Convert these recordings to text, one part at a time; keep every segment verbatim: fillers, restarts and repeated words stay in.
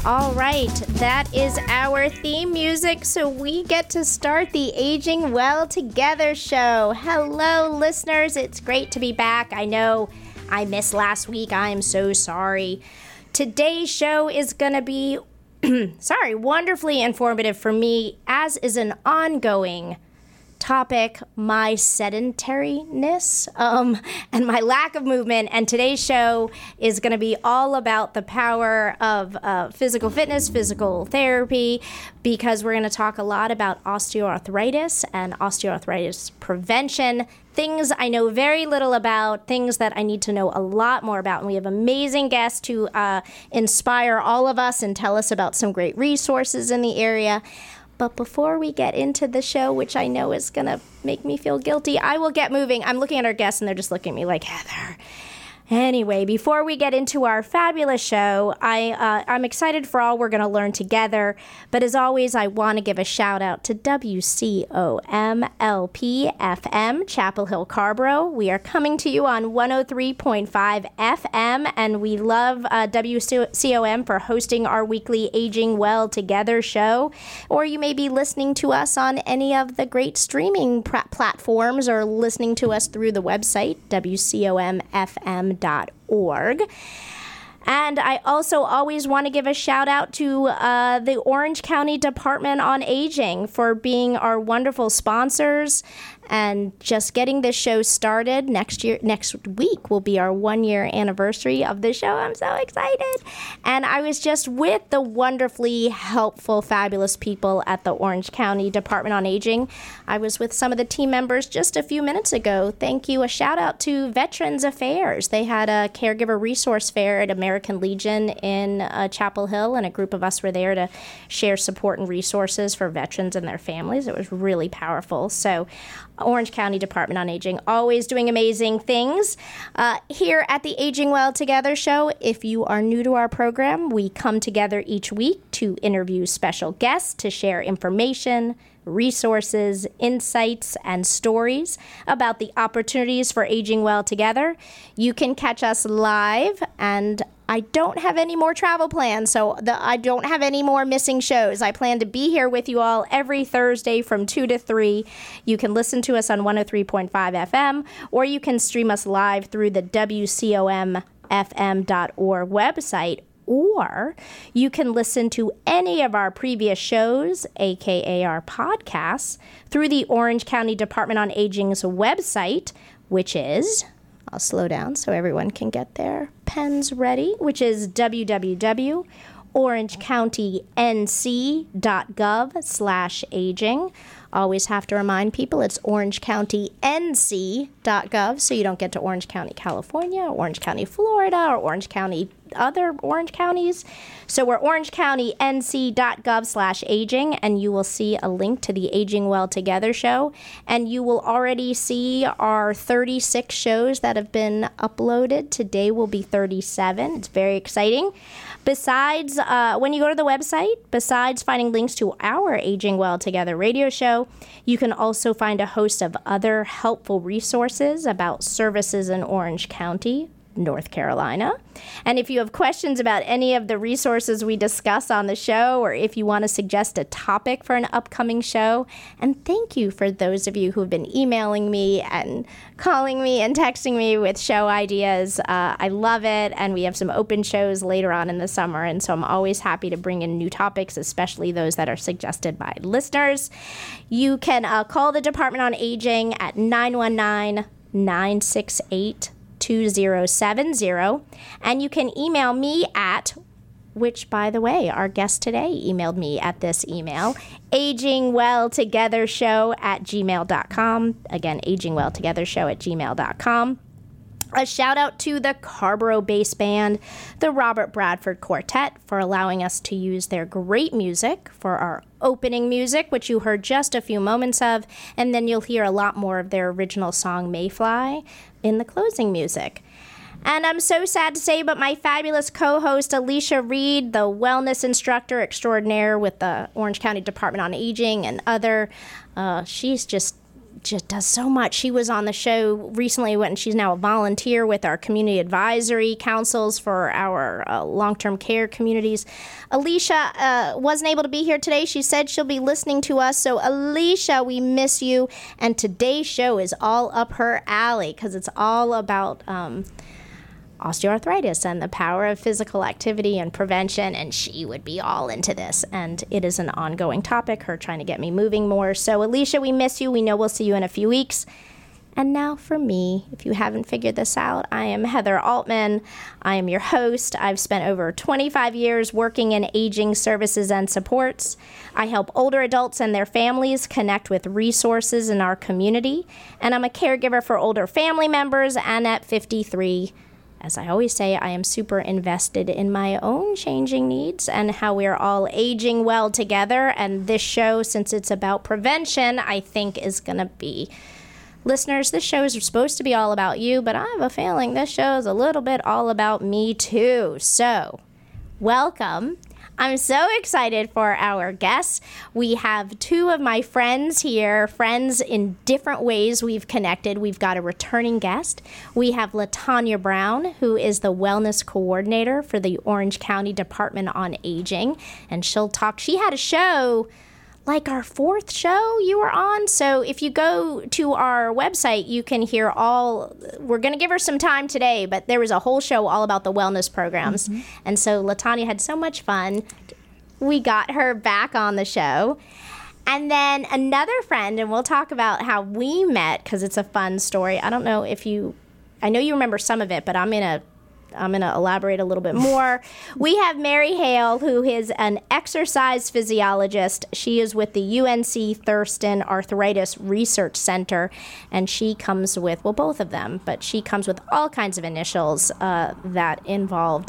All right, that is our theme music, so we get to start the Aging Well Together show. Hello, listeners. It's great to be back. I know I missed last week. I am so sorry. Today's show is going to be, sorry, wonderfully informative for me, as is an ongoing topic, my sedentariness um, and my lack of movement. And today's show is going to be all about the power of uh, physical fitness, physical therapy, because we're going to talk a lot about osteoarthritis and osteoarthritis prevention, things I know very little about, things that I need to know a lot more about. And we have amazing guests to uh, inspire all of us and tell us about some great resources in the area. But before we get into the show, which I know is going to make me feel guilty, I will get moving. I'm looking at our guests, and they're just looking at me like, Heather. Anyway, before we get into our fabulous show, I, uh, I'm excited for all we're going to learn together. But as always, I want to give a shout out to W C O M L P F M, Chapel Hill, Carborough. We are coming to you on one oh three point five F M, and we love uh, W C O M for hosting our weekly Aging Well Together show. Or you may be listening to us on any of the great streaming pr- platforms or listening to us through the website, W C O M F M dot org. And I also always want to give a shout out to uh, the Orange County Department on Aging for being our wonderful sponsors and just getting this show started. Next year, next week will be our one-year anniversary of the show. I'm so excited. And I was just with the wonderfully helpful, fabulous people at the Orange County Department on Aging. I was with some of the team members just a few minutes ago. Thank you. A shout out to Veterans Affairs. They had a caregiver resource fair at American Legion in uh, Chapel Hill, and a group of us were there to share support and resources for veterans and their families. It was really powerful. So Orange County Department on Aging, always doing amazing things. Uh, here at the Aging Well Together show, if you are new to our program, we come together each week to interview special guests to share information, resources, insights, and stories about the opportunities for aging well together. You can catch us live, and I don't have any more travel plans, so the, I don't have any more missing shows. I plan to be here with you all every Thursday from two to three. You can listen to us on one oh three point five F M, or you can stream us live through the W C O M F M dot org website, or you can listen to any of our previous shows, aka our podcasts, through the Orange County Department on Aging's website, which is, I'll slow down so everyone can get their pens ready, which is w w w dot orange county n c dot gov slash aging. Always have to remind people it's orange county n c dot gov, so you don't get to Orange County, California, or Orange County, Florida, or Orange County, other Orange counties. So we're orange county n c dot gov slash aging, and you will see a link to the Aging Well Together show, and you will already see our thirty-six shows that have been uploaded. Today will be thirty-seven. It's very exciting. Besides, uh, when you go to the website, besides finding links to our Aging Well Together radio show, you can also find a host of other helpful resources about services in Orange County, North Carolina. And if you have questions about any of the resources we discuss on the show, or if you want to suggest a topic for an upcoming show, and thank you for those of you who have been emailing me and calling me and texting me with show ideas. Uh, I love it, and we have some open shows later on in the summer, and so I'm always happy to bring in new topics, especially those that are suggested by listeners. You can uh, call the Department on Aging at nine one nine, nine six eight, two zero seven zero, and you can email me at, which, by the way, our guest today emailed me at this email, agingwelltogethershow at gmail dot com. Again, agingwelltogethershow at gmail dot com. A shout out to the Carborough Bass Band, the Robert Bradford Quartet, for allowing us to use their great music for our opening music, which you heard just a few moments of, and then you'll hear a lot more of their original song, Mayfly, in the closing music. And I'm so sad to say, but my fabulous co-host, Alicia Reed, the wellness instructor extraordinaire with the Orange County Department on Aging and other, uh, she's just just does so much. She was on the show recently when she's now a volunteer with our community advisory councils for our uh, long-term care communities. Alicia uh, wasn't able to be here today. She said she'll be listening to us. So Alicia, we miss you. And today's show is all up her alley because it's all about um, osteoarthritis and the power of physical activity and prevention, and she would be all into this, and it is an ongoing topic, her trying to get me moving more. So Alicia, we miss you. We know we'll see you in a few weeks. And now for me, if you haven't figured this out, I am Heather Altman. I am your host. I've spent over twenty-five years working in aging services and supports. I help older adults and their families connect with resources in our community, and I'm a caregiver for older family members, and at fifty-three, as I always say, I am super invested in my own changing needs and how we're all aging well together. And this show, since it's about prevention, I think is going to be... Listeners, this show is supposed to be all about you, but I have a feeling this show is a little bit all about me too. So, welcome. I'm so excited for our guests. We have two of my friends here, friends in different ways we've connected. We've got a returning guest. We have LaTanya Brown, who is the wellness coordinator for the Orange County Department on Aging, and she'll talk. She had a show like our fourth show you were on. So if you go to our website, you can hear all, we're going to give her some time today, but there was a whole show all about the wellness programs. Mm-hmm. And so LaTanya had so much fun. We got her back on the show. And then another friend, and we'll talk about how we met because it's a fun story. I don't know if you, I know you remember some of it, but I'm going to I'm going to elaborate a little bit more. We have Mary Hale, who is an exercise physiologist. She is with the U N C Thurston Arthritis Research Center, and she comes with, well, both of them, but she comes with all kinds of initials uh, that involved,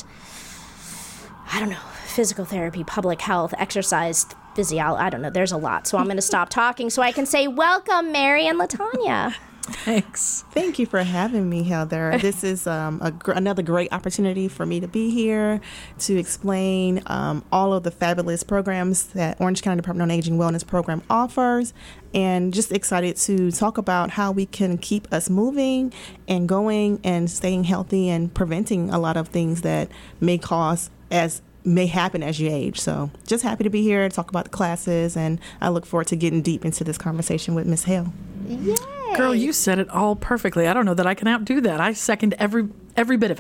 I don't know, physical therapy, public health, exercise, physiology. I don't know. There's a lot. So I'm going to stop talking so I can say welcome, Mary and LaTanya. Thanks. Thank you for having me, Heather. This is um, a gr- another great opportunity for me to be here to explain um, all of the fabulous programs that Orange County Department on Aging Wellness Program offers, and just excited to talk about how we can keep us moving and going and staying healthy and preventing a lot of things that may cause as may happen as you age. So just happy to be here to talk about the classes, and I look forward to getting deep into this conversation with Miz Hale. Yay. Girl, you said it all perfectly. I don't know that I can outdo that. I second every every bit of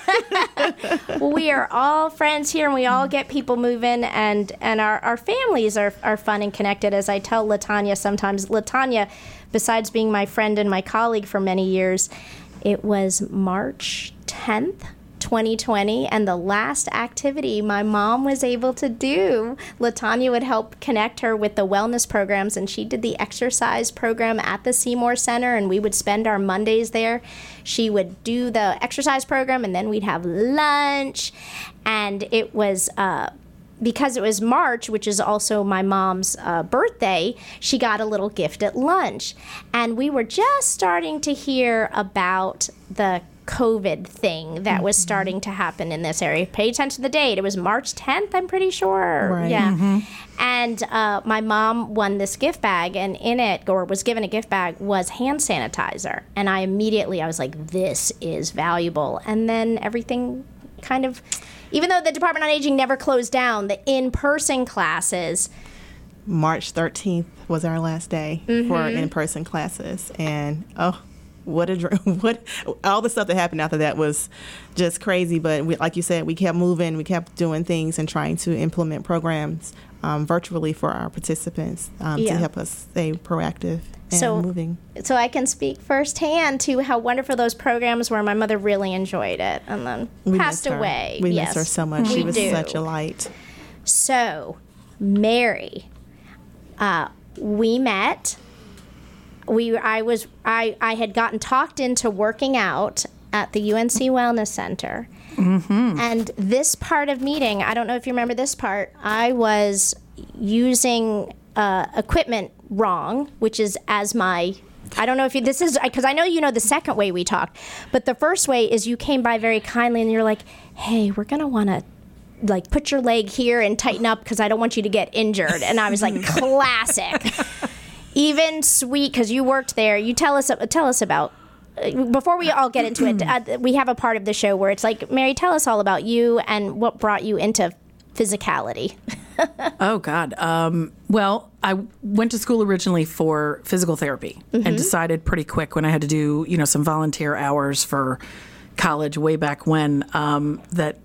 it. Well, we are all friends here, and we all get people moving, and, and our, our families are, are fun and connected. As I tell LaTanya sometimes, LaTanya, besides being my friend and my colleague for many years, it was March tenth, twenty twenty, and the last activity my mom was able to do, LaTanya would help connect her with the wellness programs, and she did the exercise program at the Seymour Center, and we would spend our Mondays there. She would do the exercise program, and then we'd have lunch, and it was uh, because it was March, which is also my mom's uh, birthday, she got a little gift at lunch, and we were just starting to hear about the COVID thing that was starting to happen in this area. Pay attention to the date. It was March tenth, I'm pretty sure. Right. Yeah. Mm-hmm. And uh, my mom won this gift bag, and in it, or was given a gift bag, was hand sanitizer. And I immediately, I was like, this is valuable. And then everything kind of, even though the Department on Aging never closed down, the in-person classes. March thirteenth was our last day mm-hmm. for in-person classes. And, oh, What a dream. What all the stuff that happened after that was just crazy. But we, like you said, we kept moving, we kept doing things and trying to implement programs um, virtually for our participants um, yeah. to help us stay proactive and so, moving. So I can speak firsthand to how wonderful those programs were. My mother really enjoyed it and then we passed away. We yes. miss her so much. We she was do. such a light. So, Mary, uh, we met. We, I was, I, I had gotten talked into working out at the U N C Wellness Center, mm-hmm. and this part of meeting, I don't know if you remember this part. I was using uh, equipment wrong, which is as my. I don't know if you, this is, because I know you know the second way we talked, but the first way is you came by very kindly and you're like, hey, we're gonna want to. Like, put your leg here and tighten up because I don't want you to get injured. And I was like, classic. Even sweet, because you worked there. You tell us tell us about. Before we all get into it, uh, we have a part of the show where it's like, Mary, tell us all about you and what brought you into physicality. Oh, God. Um, well, I went to school originally for physical therapy mm-hmm. and decided pretty quick when I had to do, you know, some volunteer hours for college way back when um, that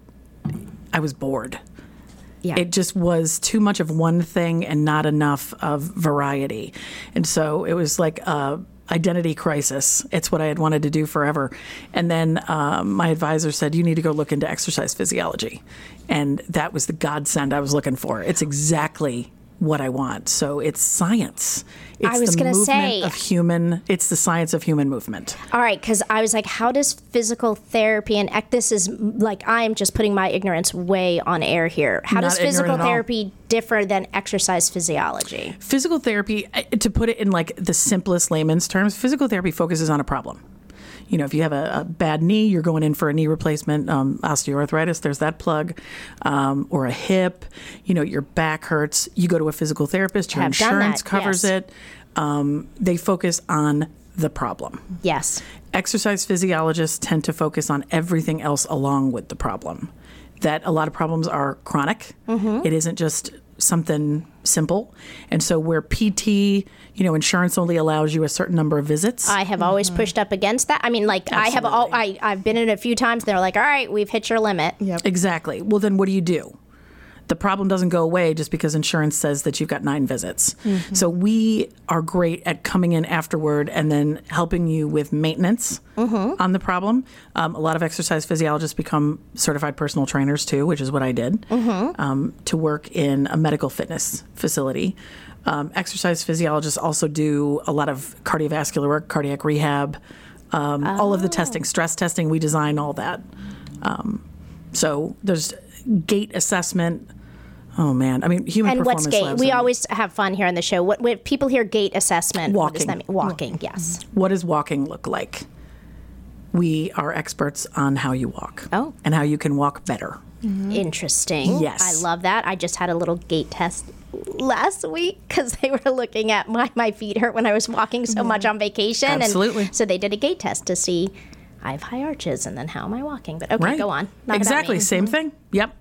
I was bored. Yeah. It just was too much of one thing and not enough of variety. And so it was like a identity crisis. It's what I had wanted to do forever. And then um, my advisor said, you need to go look into exercise physiology. And that was the godsend I was looking for. It's exactly what I want. So it's science. It's I was the going to movement say of human. It's the science of human movement. All right, because I was like, how does physical therapy and ec- this is like I am just putting my ignorance way on air here. How Not does physical ignorant at all. therapy differ than exercise physiology? Physical therapy, uh, to put it in like the simplest layman's terms, physical therapy focuses on a problem. You know, if you have a, a bad knee, you're going in for a knee replacement, um, osteoarthritis, there's that plug, um, or a hip. You know, your back hurts, you go to a physical therapist, your Have done insurance that, covers yes. it. Um, they focus on the problem. Yes. Exercise physiologists tend to focus on everything else along with the problem. That a lot of problems are chronic. Mm-hmm. It isn't just something simple. And so where P T, you know, insurance only allows you a certain number of visits. I have always mm-hmm. pushed up against that. I mean, like Absolutely. I have all, I, I've been in it a few times. They're like, all right, we've hit your limit. Yep. Exactly. Well, then what do you do? The problem doesn't go away just because insurance says that you've got nine visits. Mm-hmm. So we are great at coming in afterward and then helping you with maintenance mm-hmm. on the problem. Um, a lot of exercise physiologists become certified personal trainers too, which is what I did, mm-hmm. um, to work in a medical fitness facility. Um, exercise physiologists also do a lot of cardiovascular work, cardiac rehab, um, oh. all of the testing, stress testing. We design all that. Um, so there's gait assessment. Oh man, I mean, human and performance what's gait? labs We and always have fun here on the show. What when people hear gait assessment? Walking. What does that mean? Walking, yes. What does walking look like? We are experts on how you walk. Oh. And how you can walk better. Mm-hmm. Interesting. Yes. I love that. I just had a little gait test last week because they were looking at my, my feet hurt when I was walking so mm-hmm. much on vacation. Absolutely. And so they did a gait test to see I have high arches and then how am I walking? But okay, right. go on. Not exactly. about me. Same mm-hmm. thing. Yep.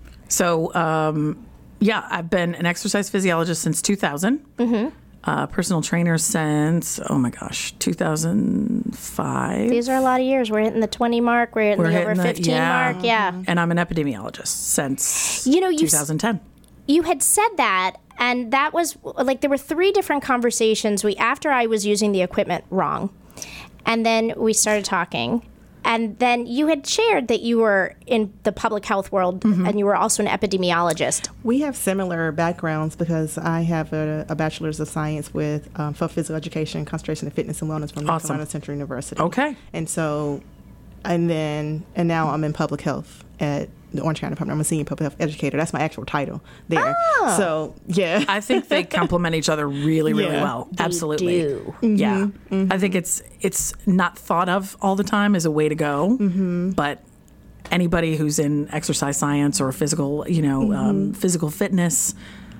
So, um, yeah, I've been an exercise physiologist since two thousand. Mm-hmm. Uh, personal trainer since, oh my gosh, two thousand five. These are a lot of years. We're hitting the twenty mark. We're hitting We're the hitting over the, fifteen yeah. mark. Yeah. And I'm an epidemiologist since you know, you twenty ten. You had said that, and that was like there were three different conversations. We after I was using the equipment wrong, and then we started talking. And then you had shared that you were in the public health world mm-hmm. and you were also an epidemiologist. We have similar backgrounds because I have a, a bachelor's of science with um, for physical education, concentration in fitness and wellness from North Awesome. Carolina Central University. Okay. And so, and then, and now I'm in public health at the Orange County Department. I'm a senior public health educator. That's my actual title there. Oh. So, yeah. I think they complement each other really, really Yeah. well. They Absolutely. do. Mm-hmm. Yeah. Mm-hmm. I think it's it's not thought of all the time as a way to go, mm-hmm. but anybody who's in exercise science or physical, you know, mm-hmm. um, physical fitness,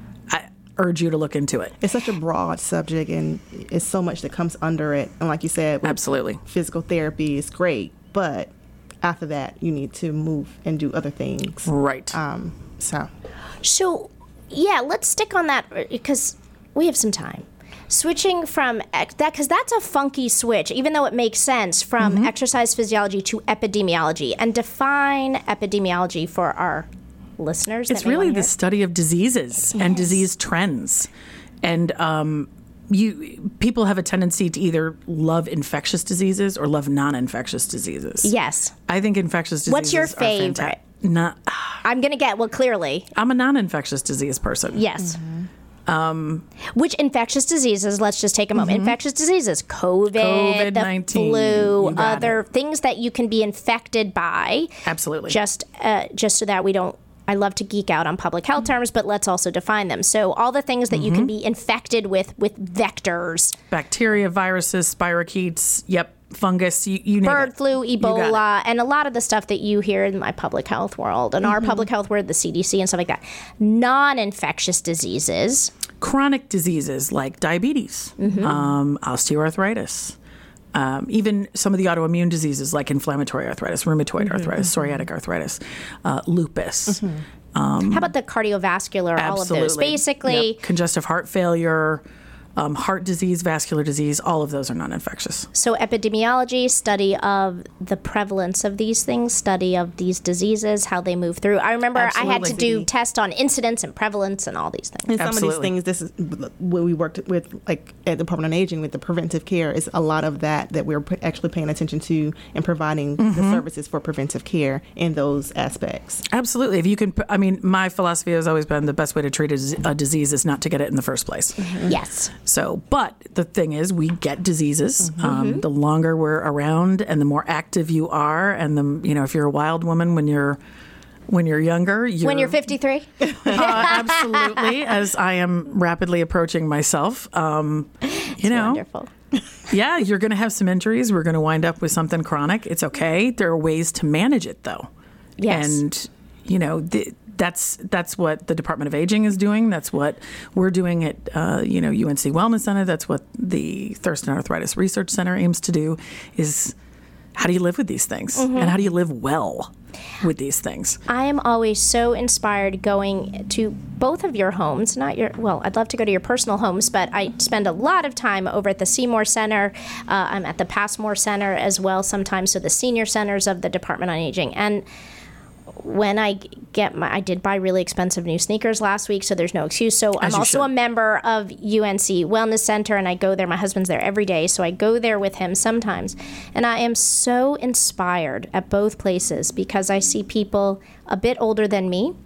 I urge you to look into it. It's such a broad subject, and it's so much that comes under it. And like you said, with Absolutely. physical therapy is great, but after that, you need to move and do other things. Right. Um, so, So, yeah, let's stick on that because we have some time. Switching from ex- that, because that's a funky switch, even though it makes sense, from mm-hmm. exercise physiology to epidemiology. And define epidemiology for our listeners. It's really the study of diseases and disease trends. And um, you people have a tendency to either love infectious diseases or love non-infectious diseases. Yes. I think infectious diseases What's your are favorite? fanta- Not, I'm going to get, well, clearly. I'm a non-infectious disease person. Yes. Mm-hmm. Um, Which infectious diseases, let's just take a moment. Mm-hmm. Infectious diseases, COVID, COVID the nineteen, flu, you got other it. things that you can be infected by. Absolutely. Just, uh, just so that we don't, I love to geek out on public health terms, but let's also define them. So all the things that mm-hmm. you can be infected with, with vectors. Bacteria, viruses, spirochetes, yep, fungus, you, you name Bird it. flu, Ebola, and a lot of the stuff that you hear in my public health world, and mm-hmm. our public health world, the C D C and stuff like that. Non-infectious diseases. chronic diseases like diabetes, Mm-hmm. um, osteoarthritis, um, even some of the autoimmune diseases like inflammatory arthritis, rheumatoid Mm-hmm. arthritis, psoriatic arthritis, uh, lupus. How about the cardiovascular, all of those? Absolutely. Basically, Yep. Congestive heart failure, um, heart disease, vascular disease, all of those are non-infectious. so epidemiology, study of the prevalence of these things, study of these diseases, how they move through. I remember I had to Absolutely. do tests on incidence and prevalence and all these things. And some of Absolutely. these things, this is what we worked with, like at the Department on Aging, with the preventive care, is a lot of that that we're p- actually paying attention to and providing the services for preventive care in those aspects. Absolutely. If you can, I mean, my philosophy has always been the best way to treat a, dis- a disease is not to get it in the first place. Yes. So, but the thing is, we get diseases. Um, the longer we're around, and the more active you are, and the you know, if you're a wild woman when you're when you're younger, you're, When you're fifty-three? uh, absolutely, as I am rapidly approaching myself, um, you know, Wonderful. yeah, you're going to have some injuries. We're going to wind up with something chronic. It's okay. There are ways to manage it, though. Yes. And you know, the, that's that's what the Department of Aging is doing. That's what we're doing at uh, you know U N C Wellness Center. That's what the Thurston Arthritis Research Center aims to do. Is how do you live with these things, and how do you live well with these things? I am always so inspired going to both of your homes, not your, well, I'd love to go to your personal homes, but I spend a lot of time over at the Seymour Center. Uh, I'm at the Passmore Center as well sometimes, so the senior centers of the Department on Aging. And when I get my, I did buy really expensive new sneakers last week, so there's no excuse. So I'm you also should. a member of U N C Wellness Center, and I go there. My husband's there every day, so I go there with him sometimes. And I am so inspired at both places because I see people a bit older than me,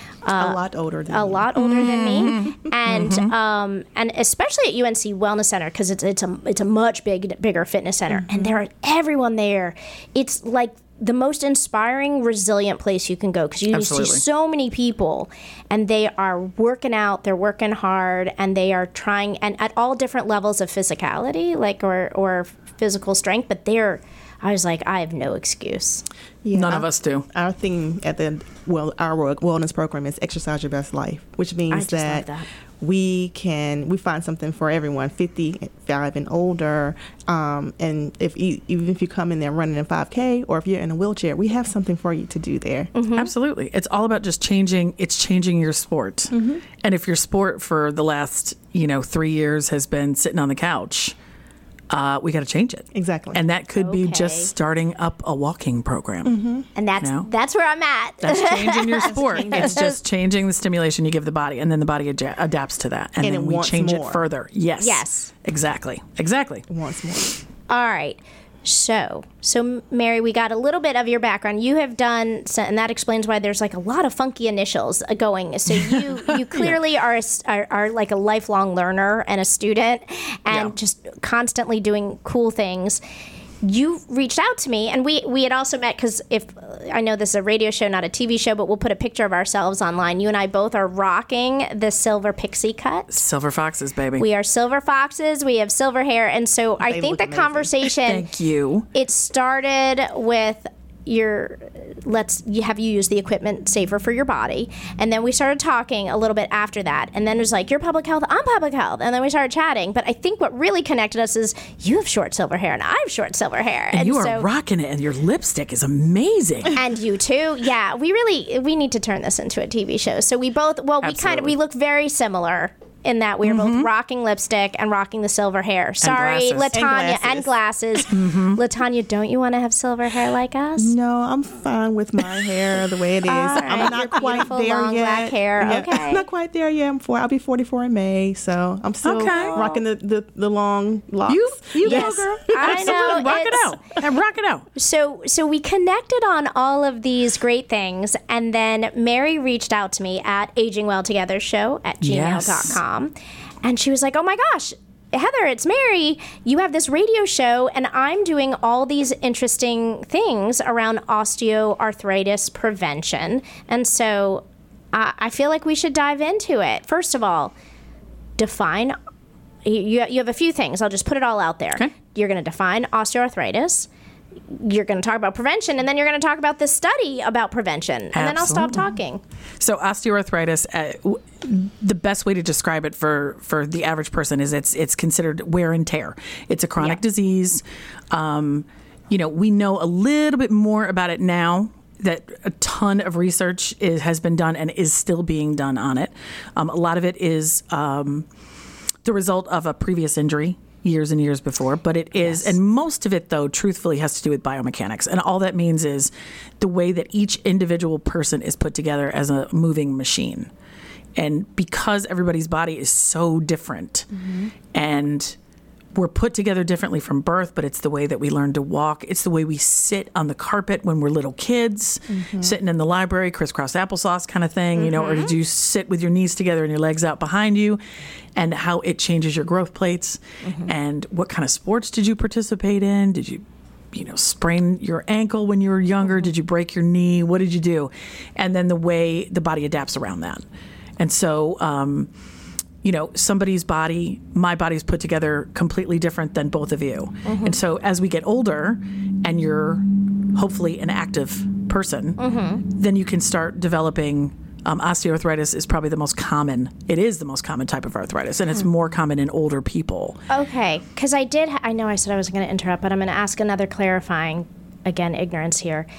a lot older than a me. lot older than me, Mm-hmm. and um, and especially at U N C Wellness Center because it's it's a it's a much big bigger fitness center, Mm-hmm. and there are everyone there. It's like the most inspiring, resilient place you can go because you Absolutely. see so many people, and they are working out, they're working hard, and they are trying, and at all different levels of physicality, like or or physical strength. But they're, I was like, I have no excuse. Yeah, None our- of us do. Our theme at the well, our wellness program is exercise your best life, which means I just love that, that. we can we find something for everyone, fifty-five and older, um, and if you, even if you come in there running a five K or if you're in a wheelchair, we have something for you to do there. Absolutely. It's all about just changing, it's changing your sport. And if your sport for the last, you know, three years has been sitting on the couch, uh, we got to change it. Exactly. And that could be Okay. just starting up a walking program. And that's No. that's where I'm at. That's changing your sport. It's just changing the stimulation you give the body, and then the body adja- adapts to that. And, And then it we wants change more. it further. Yes. Yes. Exactly. Exactly. Once more. All right. So, so Mary, we got a little bit of your background. You have done, so- and that explains why there's like a lot of funky initials uh, going. So you, you clearly are, a s are are like a lifelong learner and a student, and Yeah. just constantly doing cool things. You reached out to me, and we we had also met because if I know this is a radio show, not a T V show, but we'll put a picture of ourselves online. You and I both are rocking the silver pixie cut. Silver foxes, baby. We are silver foxes. We have silver hair, and so I They think look the amazing. conversation Thank you. it started with your let's you have you use the equipment safer for your body, and then we started talking a little bit after that, and then it was like you're public health, I'm public health, and then we started chatting. But I think what really connected us is you have short silver hair and I have short silver hair, And you are so, rocking it, and your lipstick is amazing. and you too. Yeah, we really we need to turn this into a T V show. So we both well we kind of Absolutely. we look very similar in that we are both rocking lipstick and rocking the silver hair. Sorry, glasses. Latanya, And and glasses. Latanya, don't you want to have silver hair like us? No, I'm fine with my hair the way it is. right, I'm your not quite beautiful there long yet. black hair, Yeah, okay. I'm not quite there yet. I'm four, I'll be forty-four in May, so I'm still Okay. rocking the, the, the long locks. You, you Yes. go, girl. I Absolutely. know, Rock it it's- out. Yeah, rock it out. So, so we connected on all of these great things, and then Mary reached out to me at Aging Well Together Show at gmail dot com, and she was like, "Oh my gosh, Heather, it's Mary. You have this radio show, and I'm doing all these interesting things around osteoarthritis prevention, and so uh, I feel like we should dive into it. First of all, define." You, you have a few things. I'll just put it all out there. Okay. You're going to define osteoarthritis. you're going to talk about prevention, and then you're going to talk about this study about prevention, and then I'll stop talking. So osteoarthritis, uh, w- the best way to describe it for, for the average person is it's it's considered wear and tear. It's a chronic Yeah. disease. Um, you know, we know a little bit more about it now that a ton of research is, has been done and is still being done on it. Um, a lot of it is um, the result of a previous injury years and years before, but it is, Yes. and most of it, though, truthfully, has to do with biomechanics. And all that means is the way that each individual person is put together as a moving machine. And because everybody's body is so different, mm-hmm. and we're put together differently from birth, but it's the way that we learn to walk. It's the way we sit on the carpet when we're little kids, mm-hmm. sitting in the library, crisscross applesauce kind of thing, mm-hmm. you know, or did you sit with your knees together and your legs out behind you, and how it changes your growth plates, mm-hmm. and what kind of sports did you participate in? Did you, you know, sprain your ankle when you were younger? Mm-hmm. Did you break your knee? What did you do? And then the way the body adapts around that. And so, um, you know, somebody's body, my body's put together completely different than both of you. Mm-hmm. And so as we get older and you're hopefully an active person, mm-hmm. then you can start developing um, osteoarthritis is probably the most common. It is the most common type of arthritis, and it's mm-hmm. more common in older people. Okay, because I did, ha- I know I said I wasn't going to interrupt, but I'm going to ask another clarifying, again, ignorance here.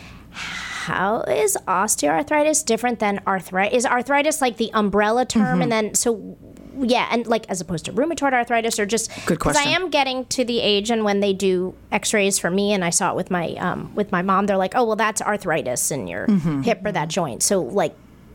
How is osteoarthritis different than arthritis? Is arthritis like the umbrella term? Mm-hmm. And then, so, yeah, and like as opposed to rheumatoid arthritis, or just good question. Because I am getting to the age, and when they do X-rays for me, and I saw it with my um, with my mom, they're like, oh, well, that's arthritis in your mm-hmm. hip or that joint. So, like,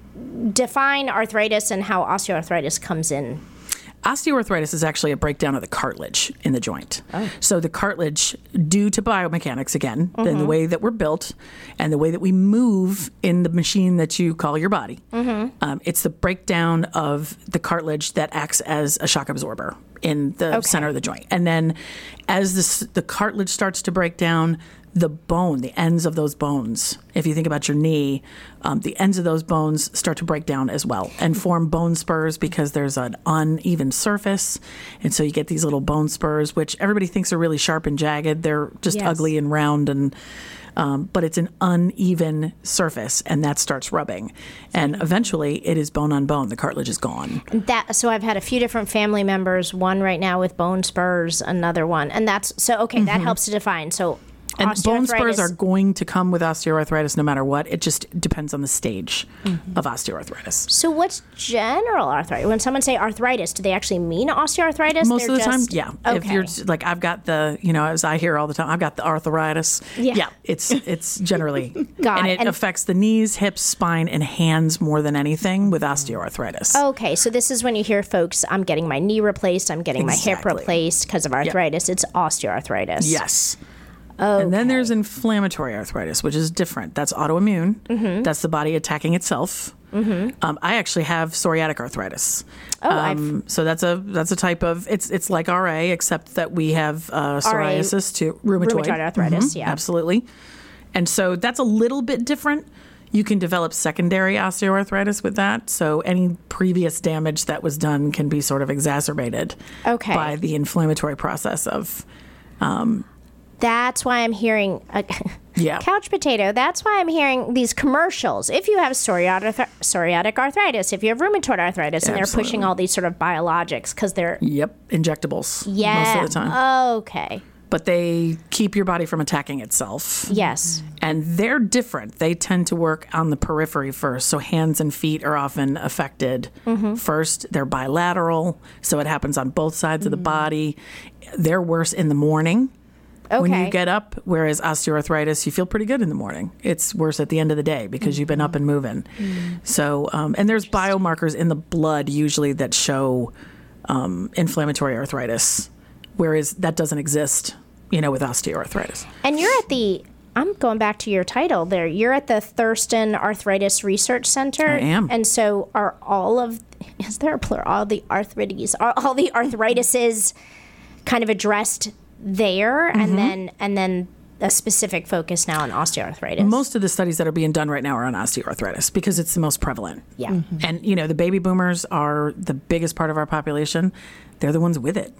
define arthritis and how osteoarthritis comes in. Osteoarthritis is actually a breakdown of the cartilage in the joint. Oh. So the cartilage, due to biomechanics, again, mm-hmm. and the way that we're built and the way that we move in the machine that you call your body, mm-hmm. um, it's the breakdown of the cartilage that acts as a shock absorber in the okay. center of the joint. And then as this, the cartilage starts to break down, the bone, the ends of those bones, if you think about your knee, um, the ends of those bones start to break down as well and form bone spurs because there's an uneven surface. And so you get these little bone spurs, which everybody thinks are really sharp and jagged. They're just yes. ugly and round, and um, but it's an uneven surface, and that starts rubbing. And eventually it is bone on bone. The cartilage is gone. That So I've had a few different family members, one right now with bone spurs, another one. And that's, so okay, mm-hmm. that helps to define. So And bone spurs are going to come with osteoarthritis no matter what. It just depends on the stage mm-hmm. of osteoarthritis. So what's general arthritis? When someone say arthritis, do they actually mean osteoarthritis? Most They're of the just, time, yeah. Okay. If you're like, I've got the, you know, as I hear all the time, I've got the arthritis. Yeah. yeah it's it's generally, God. and it and affects the knees, hips, spine, and hands more than anything with osteoarthritis. Okay, so this is when you hear folks, I'm getting my knee replaced, I'm getting exactly. my hip replaced because of arthritis. Yep. It's osteoarthritis. Yes. Okay. And then there's inflammatory arthritis, which is different. That's autoimmune. Mm-hmm. That's the body attacking itself. Mm-hmm. Um, I actually have psoriatic arthritis. Oh, um, so that's a that's a type of it's it's like R A, except that we have uh, psoriasis to rheumatoid, rheumatoid arthritis. Mm-hmm. Yeah, absolutely. And so that's a little bit different. You can develop secondary osteoarthritis with that. So any previous damage that was done can be sort of exacerbated okay. by the inflammatory process of. Um, That's why I'm hearing a yeah. couch potato. That's why I'm hearing these commercials. If you have psoriatic, psoriatic arthritis, if you have rheumatoid arthritis, and Absolutely. they're pushing all these sort of biologics because they're yep injectables yeah most of the time. Okay, but they keep your body from attacking itself. Yes, and they're different. They tend to work on the periphery first. So hands and feet are often affected mm-hmm. first. They're bilateral, so it happens on both sides mm-hmm. of the body. They're worse in the morning. Okay. When you get up, whereas osteoarthritis, you feel pretty good in the morning. It's worse at the end of the day because mm-hmm. you've been up and moving. Mm-hmm. So, um, and there's biomarkers in the blood usually that show um, inflammatory arthritis, whereas that doesn't exist, you know, with osteoarthritis. And you're at the, I'm going back to your title there. You're at the Thurston Arthritis Research Center. I am. And so are all of, is there a plural, all the arthritis, are all the arthritises kind of addressed there, mm-hmm. and then and then a specific focus now on osteoarthritis. Most of the studies that are being done right now are on osteoarthritis because it's the most prevalent. Yeah. Mm-hmm. And, you know, the baby boomers are the biggest part of our population. They're the ones with it.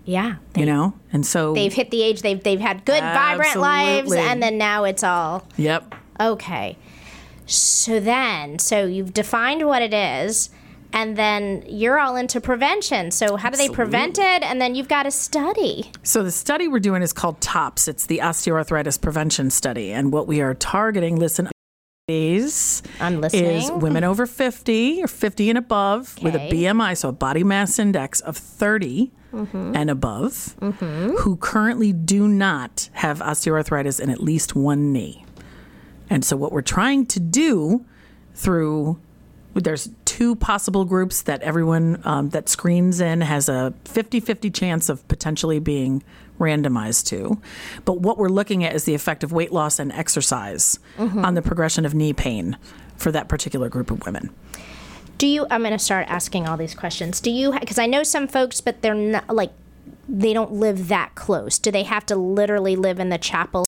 Yeah. you know? And so They've hit the age, they've, they've had good, vibrant lives, Absolutely. and then now it's all, Yep. okay. So then, so you've defined what it is, and then you're all into prevention. So how do they prevent it? And then you've got a study. So the study we're doing is called TOPS. It's the Osteoarthritis Prevention Study. And what we are targeting, listen, is, I'm listening. is women over fifty or fifty and above with a Okay. B M I, so a body mass index of thirty Mm-hmm. and above, who currently do not have osteoarthritis in at least one knee. And so what we're trying to do through, there's two possible groups that everyone um, that screens in has a fifty-fifty chance of potentially being randomized to. But what we're looking at is the effect of weight loss and exercise Mm-hmm. on the progression of knee pain for that particular group of women. Do you, I'm going to start asking all these questions. Do you, because I know some folks, but they're not, like, they don't live that close. Do they have to literally live in the chapel?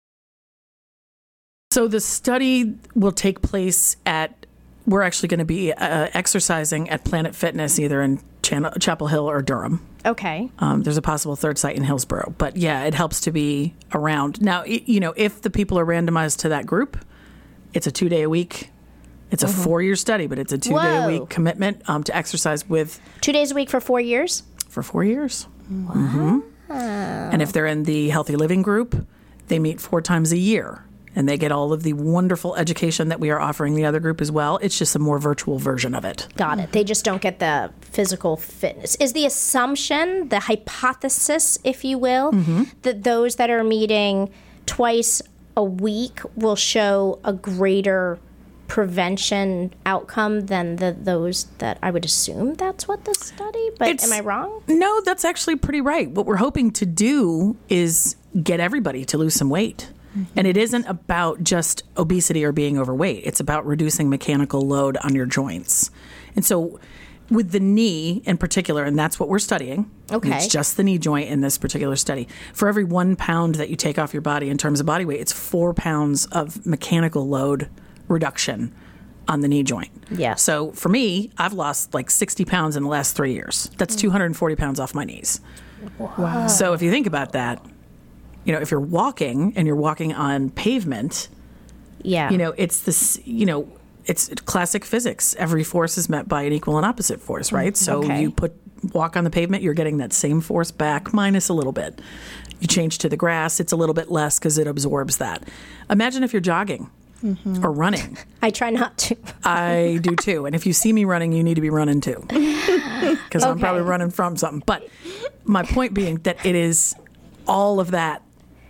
So the study will take place at, we're actually going to be uh, exercising at Planet Fitness, either in Chan- Chapel Hill or Durham. Okay. Um, there's a possible third site in Hillsborough. But yeah, it helps to be around. Now, y- you know, if the people are randomized to that group, it's a two day a week. It's a four year study, but it's a two day a Whoa. week commitment um, to exercise with Two days a week for four years? for four years. hmm And if they're in the healthy living group, they meet four times a year. And they get all of the wonderful education that we are offering the other group as well. It's just a more virtual version of it. Got it. They just don't get the physical fitness. Is the assumption, the hypothesis, if you will, that those that are meeting twice a week will show a greater prevention outcome than the those that I would assume that's what the study, but It's- am I wrong? No, that's actually pretty right. What we're hoping to do is get everybody to lose some weight. And it isn't about just obesity or being overweight. It's about reducing mechanical load on your joints. And so with the knee in particular, and that's what we're studying. Okay. It's just the knee joint in this particular study. For every one pound that you take off your body in terms of body weight, it's four pounds of mechanical load reduction on the knee joint. Yes. So for me, I've lost like sixty pounds in the last three years. That's two hundred forty pounds off my knees. Wow. So if you think about that, you know, if you're walking and you're walking on pavement, Yeah. you know, it's this, you know, it's classic physics. Every force is met by an equal and opposite force, right? So Okay. you put walk on the pavement, you're getting that same force back minus a little bit. You change to the grass, it's a little bit less because it absorbs that. Imagine if you're jogging or running. I try not to. I do too. And if you see me running, you need to be running too. Because I'm Okay. probably running from something. But my point being that it is all of that,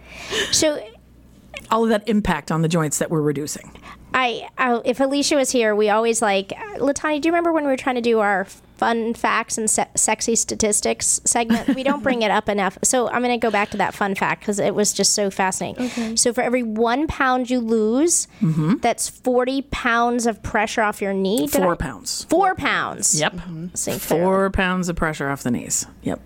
So all of that impact on the joints that we're reducing. I, I, if Alicia was here, we always like, Latanya, do you remember when we were trying to do our fun facts and se- sexy statistics segment? We don't bring it up enough. So I'm going to go back to that fun fact because it was just so fascinating. Okay. So for every one pound you lose, that's forty pounds of pressure off your knee. Did Four I- pounds. Four pounds. Yep. Say Four pounds of pressure off the knees. Yep.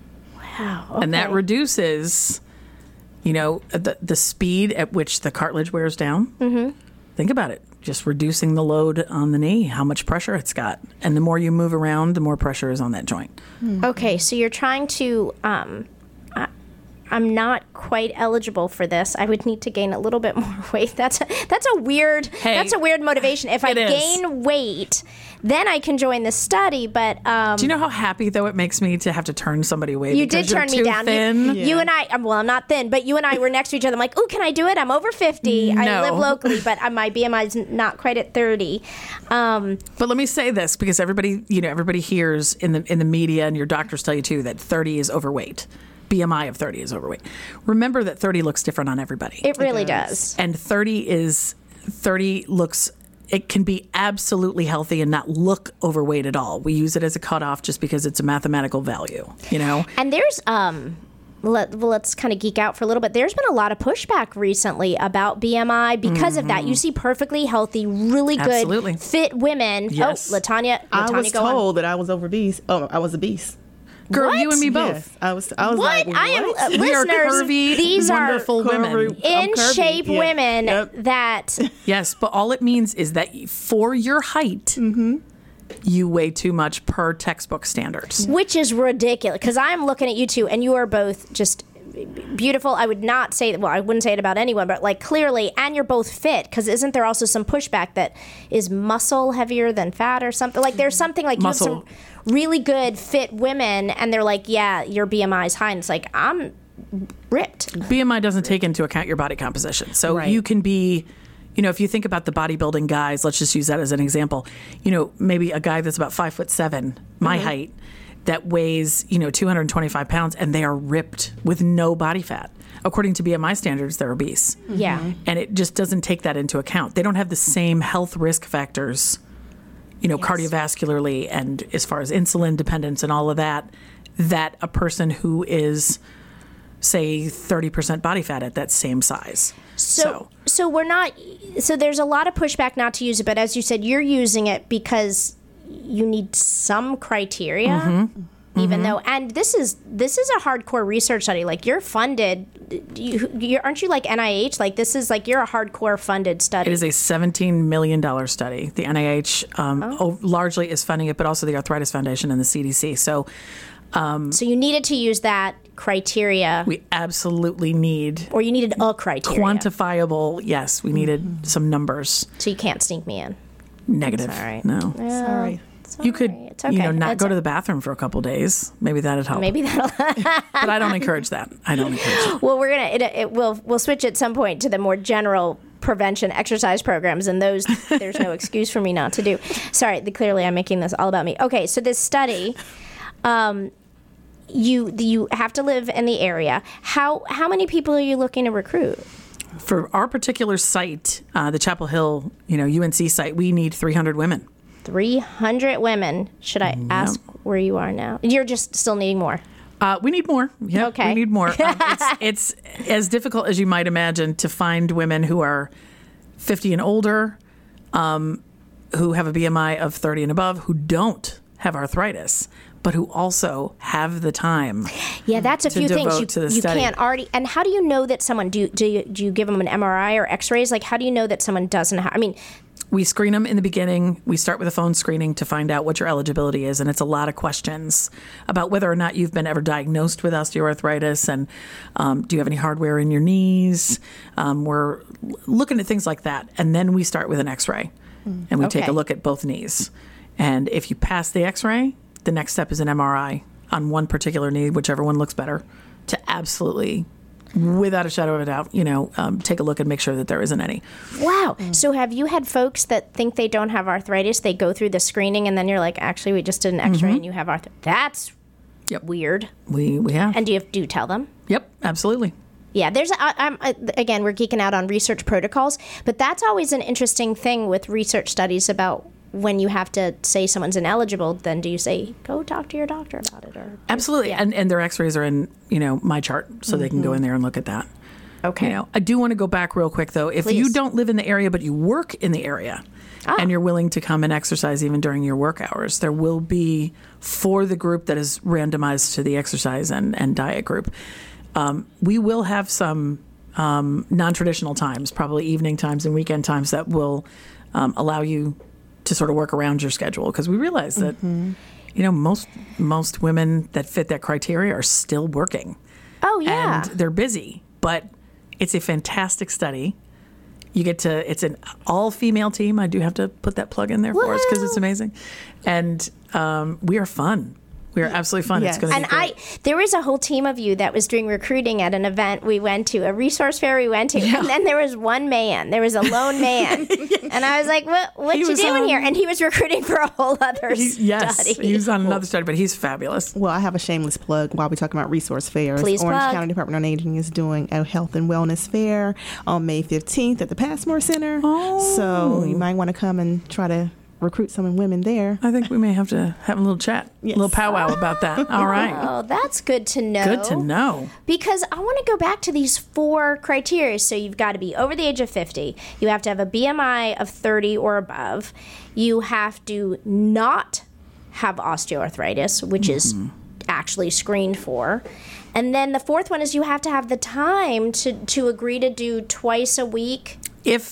Wow. And that okay. reduces, you know, the, the speed at which the cartilage wears down. Mm-hmm. Think about it. Just reducing the load on the knee, how much pressure it's got. And the more you move around, the more pressure is on that joint. Okay, so you're trying to. Um, I, I'm not quite eligible for this. I would need to gain a little bit more weight. That's a, that's a weird. Hey, that's a weird motivation. If I it is. gain weight, then I can join the study. But um, Do you know how happy, though, it makes me to have to turn somebody away? you because did you're turn me too down. Thin? You, you and I. um, Well, I'm not thin, but you and I were next to each other. I'm like, "Ooh, can I do it? I'm over fifty. I No. live locally, but uh, my B M I is not quite at thirty." Um, But let me say this, because everybody, you know, everybody hears in the in the media, and your doctors tell you too, that thirty is overweight. B M I of thirty is overweight. Remember that thirty looks different on everybody. it really does. does. And thirty is thirty looks, it can be absolutely healthy and not look overweight at all. We use it as a cutoff just because it's a mathematical value, you know? And there's um let, well, let's kind of geek out for a little bit. There's been a lot of pushback recently about B M I because of that. You see perfectly healthy, really good, Absolutely. fit women. Yes. Oh, Latanya, Latanya, I was go on. told that I was obese. Oh, I was obese. Girl, What? you and me both. Yes, I was. I was What? like, I am what? uh, We are listeners. curvy, These are wonderful women. Curvy. I'm in curvy, shape yeah. women Yep. that Yes, but all it means is that for your height, you weigh too much per textbook standards. Which is ridiculous, because I'm looking at you two, and you are both just beautiful. I would not say, well, I wouldn't say it about anyone, but like clearly, and you're both fit, because isn't there also some pushback that is muscle heavier than fat or something? Like there's something like Muscle. you have some really good fit women, and they're like, yeah, your B M I is high, and it's like, I'm ripped. B M I doesn't take into account your body composition. So Right. you can be, you know, if you think about the bodybuilding guys, let's just use that as an example. You know, maybe a guy that's about five foot seven, my Mm-hmm. height, that weighs, you know, two hundred twenty-five pounds, and they are ripped with no body fat. According to B M I standards, they're obese. Yeah. And it just doesn't take that into account. They don't have the same health risk factors, you know, Yes. cardiovascularly and as far as insulin dependence and all of that, that a person who is, say, thirty percent body fat at that same size. So, so we're not. So there's a lot of pushback not to use it, but as you said, you're using it because you need some criteria. Mm-hmm. Even though, and this is this is a hardcore research study. Like you're funded. You, you're, aren't you like N I H? Like this is like you're a hardcore funded study. It is a seventeen million dollars study. The N I H um, oh. largely is funding it, but also the Arthritis Foundation and the C D C. So so you needed to use that criteria, we absolutely need or you needed a criteria. quantifiable. Yes, we needed some numbers. So you can't sneak me in. Negative. Sorry. No. Sorry. You could, It's okay. you know, not It's go to o- the bathroom for a couple days. Maybe that'd help. Maybe that'll. But I don't encourage that. I don't encourage it. Well, we're gonna. It, it, we'll we'll switch at some point to the more general prevention exercise programs, and those there's no excuse for me not to do. Sorry, the, clearly I'm making this all about me. Okay, so this study, um, you you have to live in the area. How how many people are you looking to recruit? For our particular site, uh, the Chapel Hill, you know, U N C site, we need three hundred women. three hundred women. Should I ask where you are now? You're just still needing more. Uh, we need more. Yeah, Okay. we need more. Um, it's, it's as difficult as you might imagine to find women who are fifty and older, um, who have a B M I of thirty and above, who don't have arthritis, but who also have the time. Yeah, that's a To few things devote you, to the you study. can't already. And how do you know that someone do do you, do you give them an M R I or X-rays? Like, how do you know that someone doesn't have? I mean, We screen them in the beginning. We start with a phone screening to find out what your eligibility is, and it's a lot of questions about whether or not you've been ever diagnosed with osteoarthritis, and um, do you have any hardware in your knees? Um, we're looking at things like that, and then we start with an X-ray, and we take Okay. a look at both knees. And if you pass the X-ray, the next step is an M R I on one particular knee, whichever one looks better, to absolutely, without a shadow of a doubt, you know, um, take a look and make sure that there isn't any. wow. So have you had folks that think they don't have arthritis? They go through the screening, and then you're like, actually, we just did an X-ray, and you have arthritis. That's Yep. weird. We we have. And do you have, do you tell them? Yep, absolutely. Yeah, there's. I, I'm I, again, we're geeking out on research protocols, but that's always an interesting thing with research studies about when you have to say someone's ineligible. Then do you say go talk to your doctor about it, or Absolutely. Yeah. And and their x-rays are in, you know, my chart, so they can go in there and look at that. okay? You know, I do want to go back real quick though. If you Please. don't live in the area but you work in the area Ah. and you're willing to come and exercise even during your work hours, there will be, for the group that is randomized to the exercise and, and diet group, um, we will have some um, non-traditional times, probably evening times and weekend times, that will um, allow you to sort of work around your schedule, because we realize that you know most most women that fit that criteria are still working. Oh yeah. And they're busy, but it's a fantastic study. You get to, it's an all-female team. I do have to put that plug in there for us because it's amazing. And um, we are fun. We are absolutely fun. Yes. It's going to be And great. I, there was a whole team of you that was doing recruiting at an event we went to, a resource fair we went to, and then there was one man, there was a lone man, and I was like, "What? What He you was doing on- here?" And he was recruiting for a whole other He- yes, study. he was on another study, but he's fabulous. Well, I have a shameless plug while we're talking about resource fairs. Please Orange plug. County Department on Aging is doing a health and wellness fair on May fifteenth at the Passmore Center. Oh. So you might want to come and try to recruit some women there. I think we may have to have a little chat, Yes. a little powwow about that. All right. Oh, that's good to know. Good to know. Because I want to go back to these four criteria. So you've got to be over the age of fifty. You have to have a B M I of thirty or above. You have to not have osteoarthritis, which is actually screened for. And then the fourth one is you have to have the time to, to agree to do twice a week. If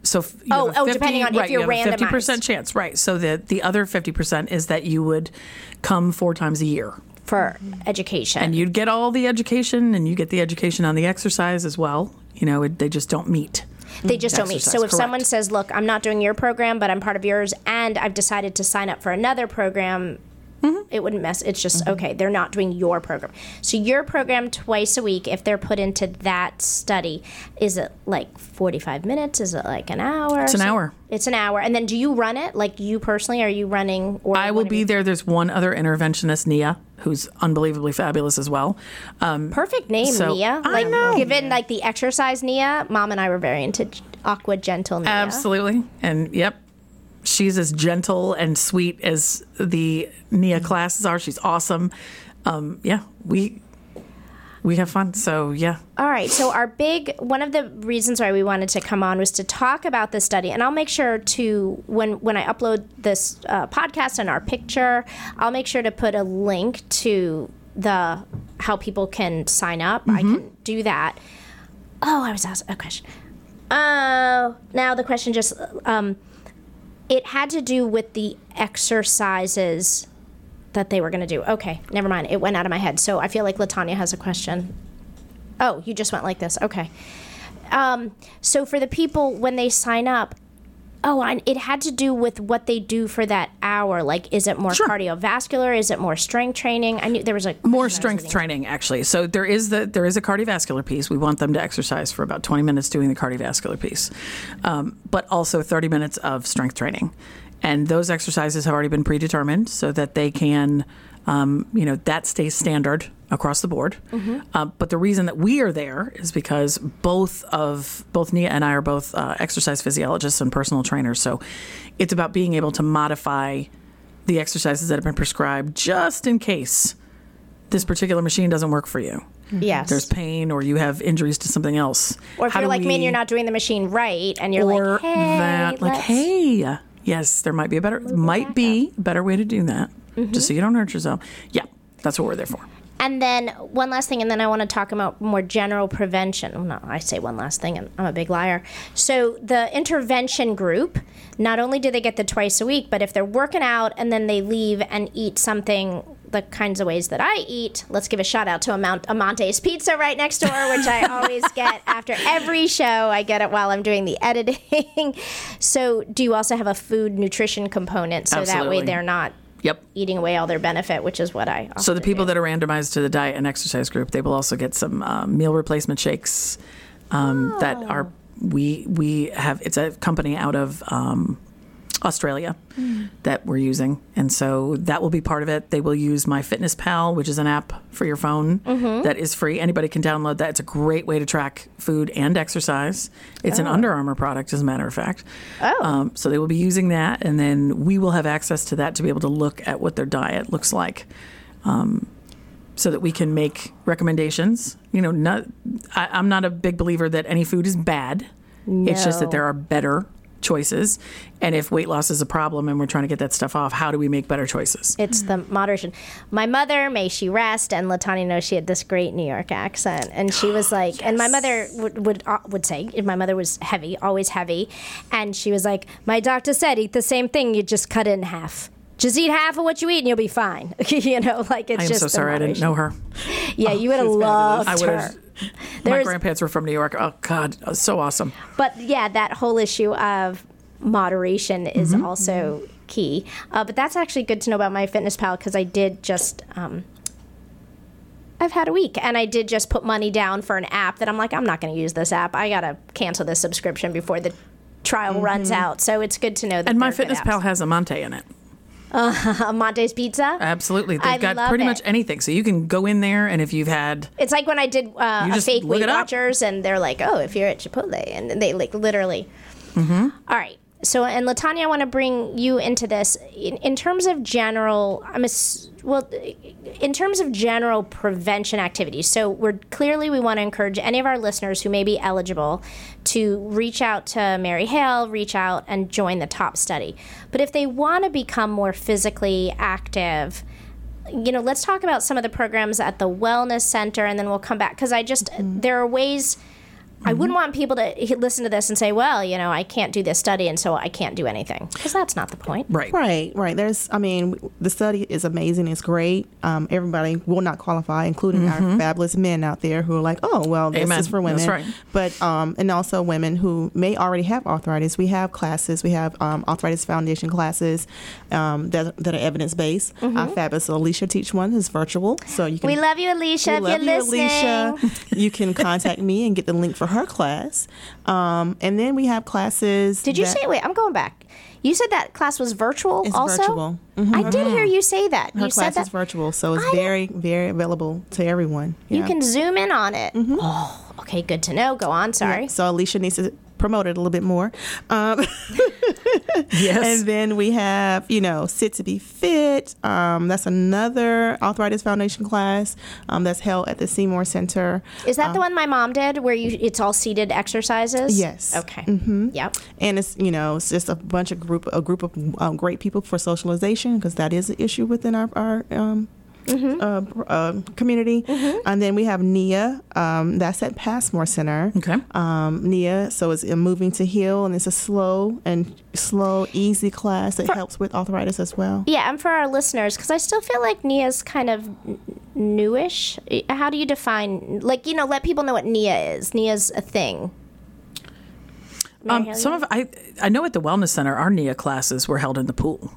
so f- you Oh, have a oh, fifty, depending on if right, you're you have a fifty randomized. percent chance, right? So the the other fifty percent is that you would come four times a year. For education. And you'd get all the education, and you get the education on the exercise as well. You know, it, they just don't meet. They just don't meet. Exercise, So if correct. someone says, look, I'm not doing your program, but I'm part of yours, and I've decided to sign up for another program, mm-hmm. it wouldn't mess. It's just, mm-hmm. okay, they're not doing your program. So your program twice a week, if they're put into that study, is it like forty-five minutes? Is it like an hour? It's an So- hour. It's an hour. And then do you run it? Like you personally, are you running? Or I will one of be your- there. There's one other interventionist, Nia, who's unbelievably fabulous as well. Um, Perfect name, So- Nia. I Like know. given like the exercise Nia, Mom and I were very into Aqua Gentle Nia. Absolutely. And yep, she's as gentle and sweet as the Nia classes are. She's awesome. Um, yeah, we we have fun. So yeah. All right. So our big one of the reasons why we wanted to come on was to talk about the study, and I'll make sure to when when I upload this uh, podcast and our picture, I'll make sure to put a link to the how people can sign up. Mm-hmm. I can do that. Oh, I was asked a question. Oh, now the question just um, it had to do with the exercises that they were going to do. Okay, never mind. It went out of my head. So I feel like LaTanya has a question. Oh, you just went like this. Okay. Um, so for the people, when they sign up, oh, and it had to do with what they do for that hour. Like, is it more Sure. cardiovascular? Is it more strength training? I knew there was a More question I was strength reading. training, actually. So there is the there is a cardiovascular piece. We want them to exercise for about twenty minutes doing the cardiovascular piece, um, but also thirty minutes of strength training. And those exercises have already been predetermined so that they can, um, you know, that stays standard across the board. Mm-hmm. Uh, but the reason that we are there is because both of both Nia and I are both uh, exercise physiologists and personal trainers. So it's about being able to modify the exercises that have been prescribed just in case this particular machine doesn't work for you. Yes. There's pain, or you have injuries to something else. Or if How you're do like me and we- you're not doing the machine right, and you're or like, hey, that, like, let's- hey, yes, there might be a better, might be a better way to do that, Mm-hmm. just so you don't hurt yourself. Yeah, that's what we're there for. And then one last thing, and then I want to talk about more general prevention. Well, no, I say one last thing, and I'm a big liar. So the intervention group, not only do they get the twice a week, but if they're working out and then they leave and eat something the kinds of ways that I eat, let's give a shout out to Amont- Amante's Pizza right next door, which I always get after every show. I get it while I'm doing the editing. So do you also have a food nutrition component so that way Absolutely. they're not Yep. eating away all their benefit, which is what I So the often people do. that are randomized to the diet and exercise group, they will also get some uh, meal replacement shakes um, that are we we have. It's a company out of um, Australia Mm. that we're using, and so that will be part of it. They will use My Fitness Pal, which is an app for your phone Mm-hmm. that is free. Anybody can download that. It's a great way to track food and exercise. It's an Under Armour product, as a matter of fact. Oh. Um, so they will be using that, and then we will have access to that to be able to look at what their diet looks like, um, so that we can make recommendations. You know, not, I, I'm not a big believer that any food is bad. It's just that No. there are better choices, and if weight loss is a problem and we're trying to get that stuff off, how do we make better choices? It's the moderation. My mother, may she rest, and LaTanya knows she had this great New York accent, and she was like, and my mother would would, uh, would say, my mother was heavy, always heavy, and she was like, my doctor said, eat the same thing, you just cut it in half. Just eat half of what you eat and you'll be fine. You know, like it's I am just so the sorry I didn't moderation. know her. Yeah, you would have loved I would her. have. My There's- grandparents were from New York. Oh God, so awesome. But yeah, that whole issue of moderation is Mm-hmm. also key. Uh, but that's actually good to know about My Fitness Pal because I did just. Um, I've had a week, and I did just put money down for an app that I'm like, I'm not going to use this app. I got to cancel this subscription before the trial runs out. So it's good to know that. Mm-hmm. And My they're good Fitness Pal apps. has Amante in it. Uh, Monte's Pizza. Absolutely, they've I got love pretty it. much anything. So you can go in there, and if you've had It's like when I did uh, You a just fake look Weight it up. Watchers, and they're like, "Oh, if you're at Chipotle," and they like literally. Mm-hmm. All right. So, and LaTanya, I want to bring you into this in, in terms of general. I'm a, well, in terms of general prevention activities. So, we're clearly we want to encourage any of our listeners who may be eligible to reach out to Mary Hale, reach out and join the TOP study. But if they want to become more physically active, you know, let's talk about some of the programs at the Wellness Center, and then we'll come back because I just there are ways. I wouldn't want people to h- listen to this and say, well, you know, I can't do this study and so I can't do anything. Because that's not the point. Right. Right, right. There's, I mean, the study is amazing. It's great. Um, everybody will not qualify, including Mm-hmm. our fabulous men out there who are like, oh, well, this Amen. is for women. That's right. But, um, and also women who may already have arthritis. We have classes. We have um, Arthritis Foundation classes um, that, that are evidence-based. Mm-hmm. Our fabulous Alicia teach one is virtual. So you can. We love you, Alicia, We if love you're you, listening. Alicia. You can contact me and get the link for her class. Um, and then we have classes. Did you that- say, wait, I'm going back. You said that class was virtual It's also? virtual. Mhm. I did hear you say that. Her you said class that is virtual, so it's I- very, very available to everyone. you Yeah. can zoom in on it. Oh, okay, good to know. Go on, sorry. So Alicia needs to promote it a little bit more. Um, Yes. and then we have, you know, Sit to Be Fit. Um, that's another Arthritis Foundation class um, that's held at the Seymour Center. Is that the one my mom did where you it's all seated exercises? Yes. Okay. Mm-hmm. Yep. And it's, you know, it's just a bunch of group, a group of um, great people for socialization, because that is an issue within our, our um, Mm-hmm. uh, pr- uh, community. And then we have N I A, um, that's at Passmore Center. Okay. Um, N I A, so it's a Moving to Heal, and it's a slow and slow, easy class that helps with arthritis as well. Yeah, and for our listeners, because I still feel like N I A's kind of n- newish. How do you define, like, you know, let people know what N I A is. N I A's a thing. Mary Um, Haley? some of I I know at the wellness center, our N I A classes were held in the pool,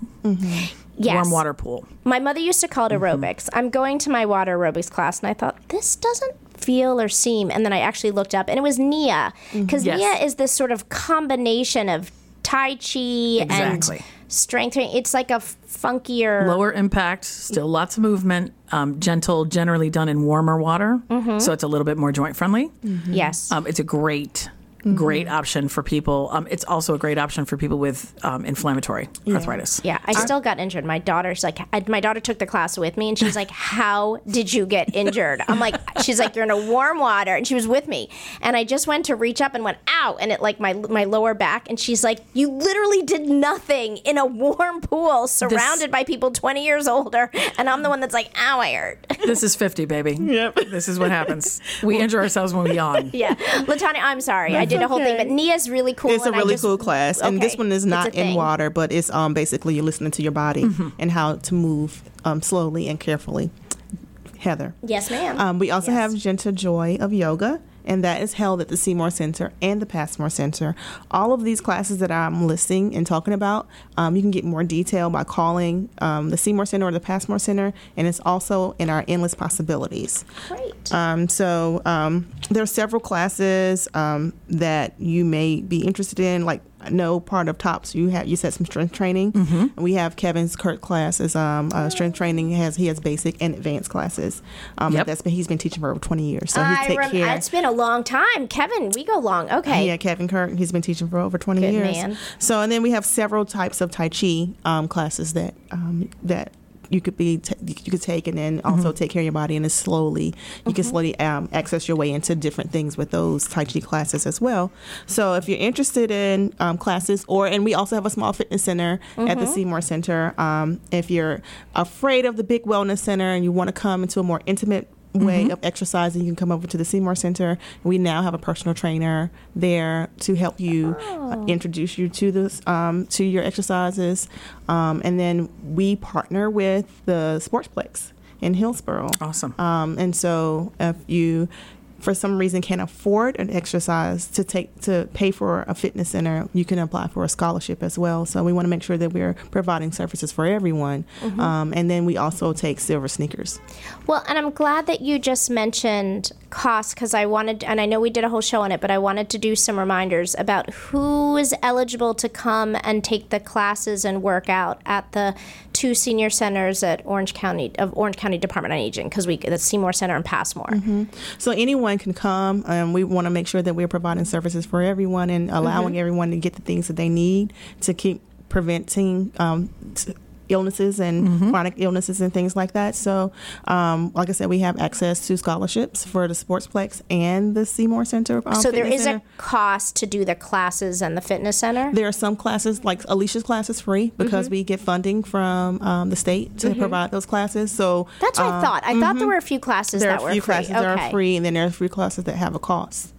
Yes. warm water pool. My mother used to call it Mm-hmm. aerobics. I'm going to my water aerobics class, and I thought, this doesn't feel or seem. And then I actually looked up, and it was N I A. Because Yes. N I A is this sort of combination of Tai Chi Exactly. and strength training. It's like a funkier. Lower impact, still lots of movement, um, gentle, generally done in warmer water, so it's a little bit more joint friendly. Yes. Um, it's a great, great option for people. Um, it's also a great option for people with um, inflammatory arthritis. Yeah, I still got injured. My daughter's like, I, my daughter took the class with me, and she's like, "How did you get injured?" I'm like, she's like, "You're in a warm water," and she was with me, and I just went to reach up and went, "Ow!" and it like my my lower back, and she's like, "You literally did nothing in a warm pool, surrounded by people twenty years older," and I'm the one that's like, "Ow, I hurt." This is fifty, baby. Yep. This is what happens. We injure ourselves when we yawn. Yeah, Latanya, I'm sorry, I did a whole okay. thing, but N I A's really cool. It's a and I really just- cool class, and Okay, this one is it's not a in thing. water, but it's um, basically you're listening to your body and how to move um, slowly and carefully. Heather. Yes, ma'am. Um, we also Yes. have Gentle Joy of Yoga, and that is held at the Seymour Center and the Passmore Center. All of these classes that I'm listing and talking about, um, you can get more detail by calling um, the Seymour Center or the Passmore Center, and it's also in our Endless Possibilities. Great. Um, so um, there are several classes um, that you may be interested in. Like I know part of TOPS, you have you said some strength training. Mm-hmm. We have Kevin's Kurt classes. Um, uh, strength training he has he has basic and advanced classes. Um, Yep. That's been he's been teaching for over twenty years. So he I take rem- care. It's been a long time, Kevin. We go long. Okay. Yeah, Kevin Kirk. He's been teaching for over twenty Good years. man. So, and then we have several types of Tai Chi um, classes that um, that you could be t- you could take, and then also Mm-hmm. take care of your body, and it's slowly you can slowly um, access your way into different things with those Tai Chi classes as well. So, if you're interested in um, classes, or and we also have a small fitness center at the Seymour Center. Um, if you're afraid of the big wellness center and you want to come into a more intimate way Mm-hmm. of exercising, you can come over to the Seymour Center. We now have a personal trainer there to help you uh, introduce you to this um, to your exercises, um, and then we partner with the Sportsplex in Hillsborough. Awesome. Um, and so if you for some reason can't afford an exercise to take to pay for a fitness center, you can apply for a scholarship as well. So we want to make sure that we're providing services for everyone. Um, and then we also take silver sneakers. Well, and I'm glad that you just mentioned cost, because I wanted, and I know we did a whole show on it, but I wanted to do some reminders about who is eligible to come and take the classes and work out at the two senior centers at Orange County of Orange County Department on Aging, because we the Seymour Center and Passmore. So anyone can come. Um, we want to make sure that we're providing services for everyone and allowing everyone to get the things that they need to keep preventing um, t- illnesses and chronic illnesses and things like that. So, um, like I said, we have access to scholarships for the Sportsplex and the Seymour Center. Um, So there Fitness is Center. a cost to do the classes and the fitness center. There are some classes, like Alicia's class is free because we get funding from um, the state to provide those classes. So That's what I um, thought. I thought there were a few classes there that are were a few free. classes okay. that are free, and then there are a few classes that have a cost.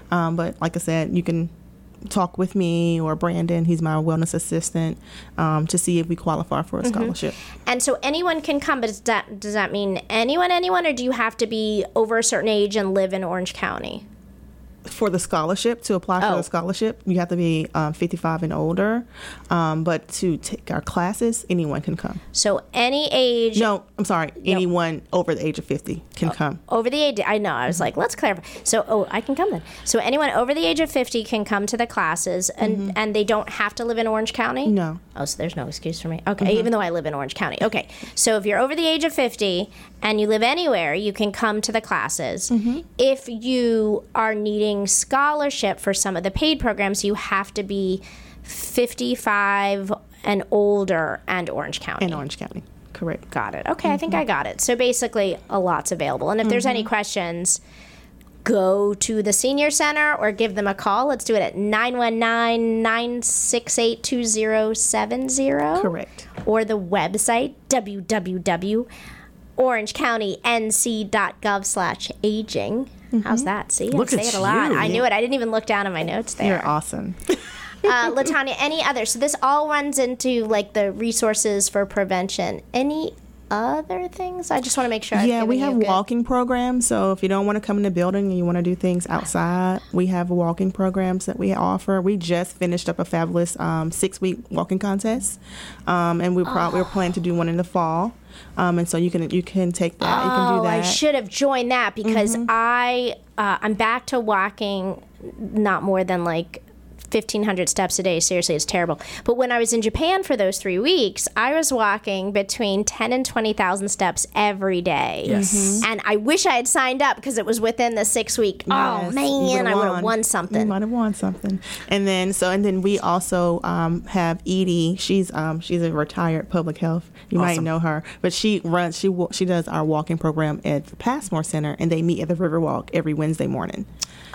Um, but like I said, you can talk with me or Brandon, he's my wellness assistant, um, to see if we qualify for a scholarship. Mm-hmm. And so anyone can come, but does that, does that mean anyone, anyone, or do you have to be over a certain age and live in Orange County? For the scholarship, to apply for Oh. the scholarship, you have to be um, fifty-five and older. Um, but to take our classes, anyone can come. So any age No, I'm sorry, anyone over the age of fifty can come. over the age, I know, I was like, let's clarify. So, oh, I can come then. So anyone over the age of fifty can come to the classes, and, and they don't have to live in Orange County? No. Oh, so there's no excuse for me. Okay, even though I live in Orange County. Okay, so if you're over the age of fifty and you live anywhere, you can come to the classes. If you are needing scholarship for some of the paid programs, you have to be fifty-five and older and Orange County. In Orange County, correct. Got it. Okay, I think I got it. So basically, a lot's available. And if there's any questions, go to the Senior Center or give them a call. Let's do it at nine one nine, nine six eight, two zero seven zero. Correct. Or the website, w w w dot orange county n c dot gov slash aging. How's that? See, Look I say at it a lot. you. I knew it. I didn't even look down at my notes there. You're awesome. uh, Latanya, any other? So this all runs into like the resources for prevention. Any other things? I just want to make sure. I've Yeah, we given have you a good- walking programs. So if you don't want to come in the building and you want to do things outside, we have walking programs that we offer. We just finished up a fabulous um, six-week walking contest, um, and we pro- we're planning to do one in the fall. Um, and so you can you can take that. You can do Oh, that. I should have joined that because I uh, I'm back to walking not more than like fifteen hundred steps a day. Seriously, it's terrible. But when I was in Japan for those three weeks, I was walking between ten and twenty thousand steps every day. Yes. And I wish I had signed up because it was within the six week. Oh Yes, man, you would've I would have won. won You something. might have won something. And then so and then we also um, have Edie. She's um, she's a retired public health. You might Awesome. know her, but she runs she wa- she does our walking program at the Passmore Center, and they meet at the Riverwalk every Wednesday morning.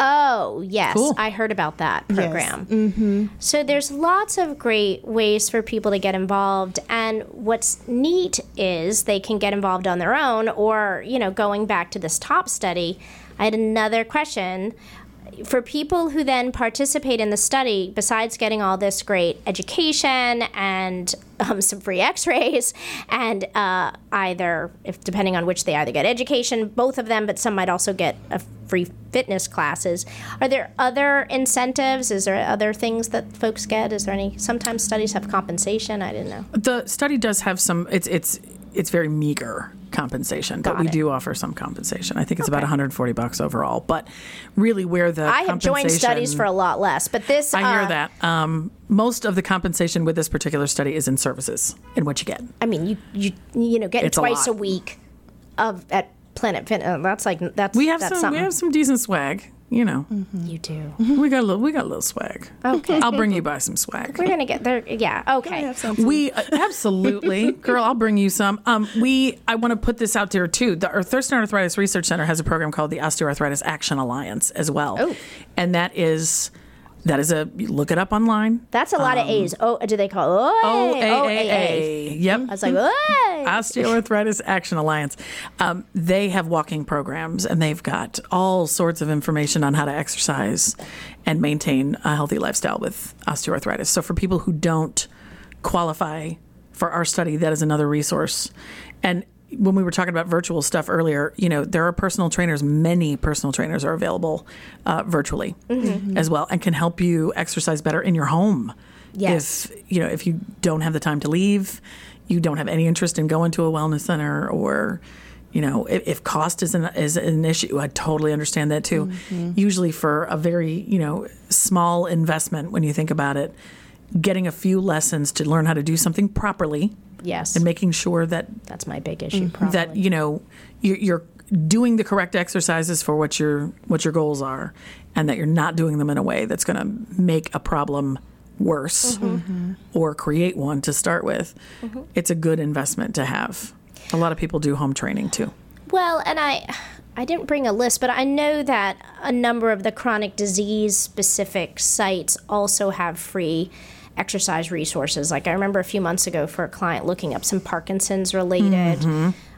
Oh, yes. Cool. I heard about that Yes. program. Mm-hmm. So there's lots of great ways for people to get involved. And what's neat is they can get involved on their own or, you know, going back to this top study, I had another question. For people who then participate in the study, besides getting all this great education and um, some free x-rays and uh, either, if depending on which they either get education, both of them, but some might also get a free fitness classes. Are there other incentives? Is there other things that folks get? Is there any, sometimes studies have compensation? I didn't know. The study does have some. It's it's it's very meager compensation, but Got we it. do offer some compensation. I think it's about one hundred forty bucks overall. But really, where the I have joined compensation- studies for a lot less, but this... I hear uh, that. Um, most of the compensation with this particular study is in services and what you get. I mean, you you you know, getting It's a twice a, lot. week of at Planet Fitness. Uh, that's like that's We have that's some. something. We have some decent swag. You know, You do. we got a little. We got a little swag. Okay. I'll bring you by some swag. We're gonna get there. Yeah. Okay. We uh, absolutely, girl. I'll bring you some. Um, we. I want to put this out there too. The our Thurston Arthritis Research Center has a program called the Osteoarthritis Action Alliance as well, Oh. and that is that is a look it up online. That's a lot of A's. Oh, do they call it? O Oh, A A A. Yep. I was like, "Oi!" Osteoarthritis Action Alliance. Um, they have walking programs, and they've got all sorts of information on how to exercise and maintain a healthy lifestyle with osteoarthritis. So for people who don't qualify for our study, that is another resource. And when we were talking about virtual stuff earlier, you know, there are personal trainers, many personal trainers are available uh, virtually as well, and can help you exercise better in your home. Yes. If, you know, if you don't have the time to leave, you don't have any interest in going to a wellness center, or, you know, if, if cost is an, is an issue, I totally understand that too. Usually for a very, you know, small investment, when you think about it, getting a few lessons to learn how to do something properly Yes. and making sure that That's my big issue. Probably. that you know you're, you're doing the correct exercises for what your what your goals are, and that you're not doing them in a way that's going to make a problem worse or create one to start with. It's a good investment to have. A lot of people do home training too. Well, and I, I didn't bring a list, but I know that a number of the chronic disease specific sites also have free exercise resources. Like I remember a few months ago for a client looking up some Parkinson's related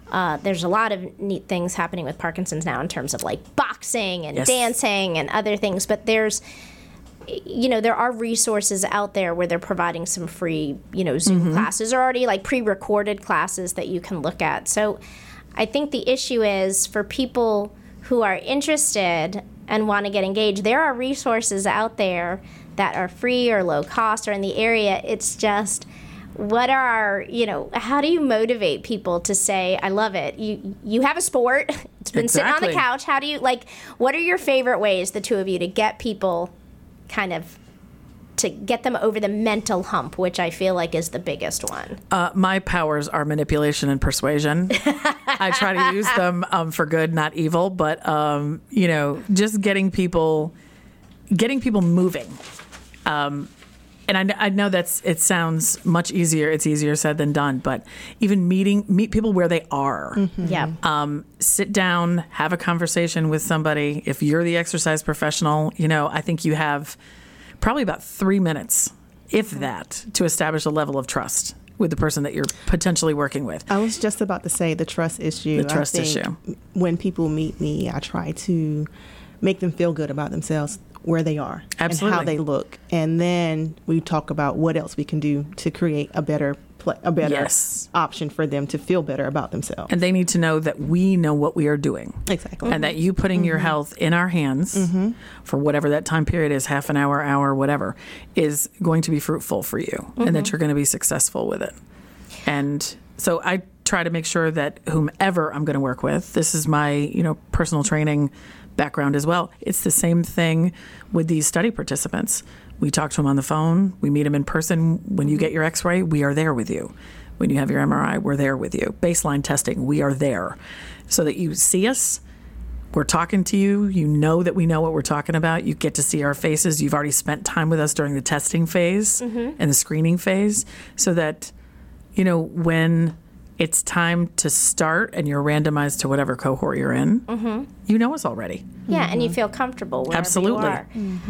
Uh, there's a lot of neat things happening with Parkinson's now in terms of like boxing and Yes. dancing and other things. But there's, you know, there are resources out there where they're providing some free, you know, Zoom Mm-hmm. classes or already like pre-recorded classes that you can look at. So I think the issue is for people who are interested and want to get engaged, there are resources out there that are free or low cost or in the area. It's just, what are, you know, how do you motivate people to say, I love it? You you have a sport. It's been sitting on Exactly. the couch. How do you, like, what are your favorite ways, the two of you, to get people kind of, to get them over the mental hump, which I feel like is the biggest one? Uh, my powers are manipulation and persuasion. I try to use them um, for good, not evil, but, um, you know, just getting people, getting people moving. Um, and I, kn- I know that's, it sounds much easier. It's easier said than done, but even meeting, meet people where they are. Yeah. Um, sit down, have a conversation with somebody. If you're the exercise professional, you know, I think you have probably about three minutes, if that, to establish a level of trust with the person that you're potentially working with. I was just about to say the trust issue. The trust I think issue. When people meet me, I try to make them feel good about themselves, where they are, Absolutely. and how they look, and then we talk about what else we can do to create a better pla a better Yes. option for them to feel better about themselves. And they need to know that we know what we are doing. Exactly. And that you putting your health in our hands for whatever that time period is, half an hour, hour, whatever, is going to be fruitful for you and that you're going to be successful with it. And so I try to make sure that whomever I'm going to work with, this is my, you know, personal training background as well. It's the same thing with these study participants. We talk to them on the phone. We meet them in person. When you get your x-ray, we are there with you. When you have your M R I, we're there with you. Baseline testing, we are there. So that you see us, we're talking to you, you know that we know what we're talking about. You get to see our faces. You've already spent time with us during the testing phase and the screening phase, so that, you know, when it's time to start and you're randomized to whatever cohort you're in, you know us already. Yeah, and you feel comfortable wherever Absolutely. you are.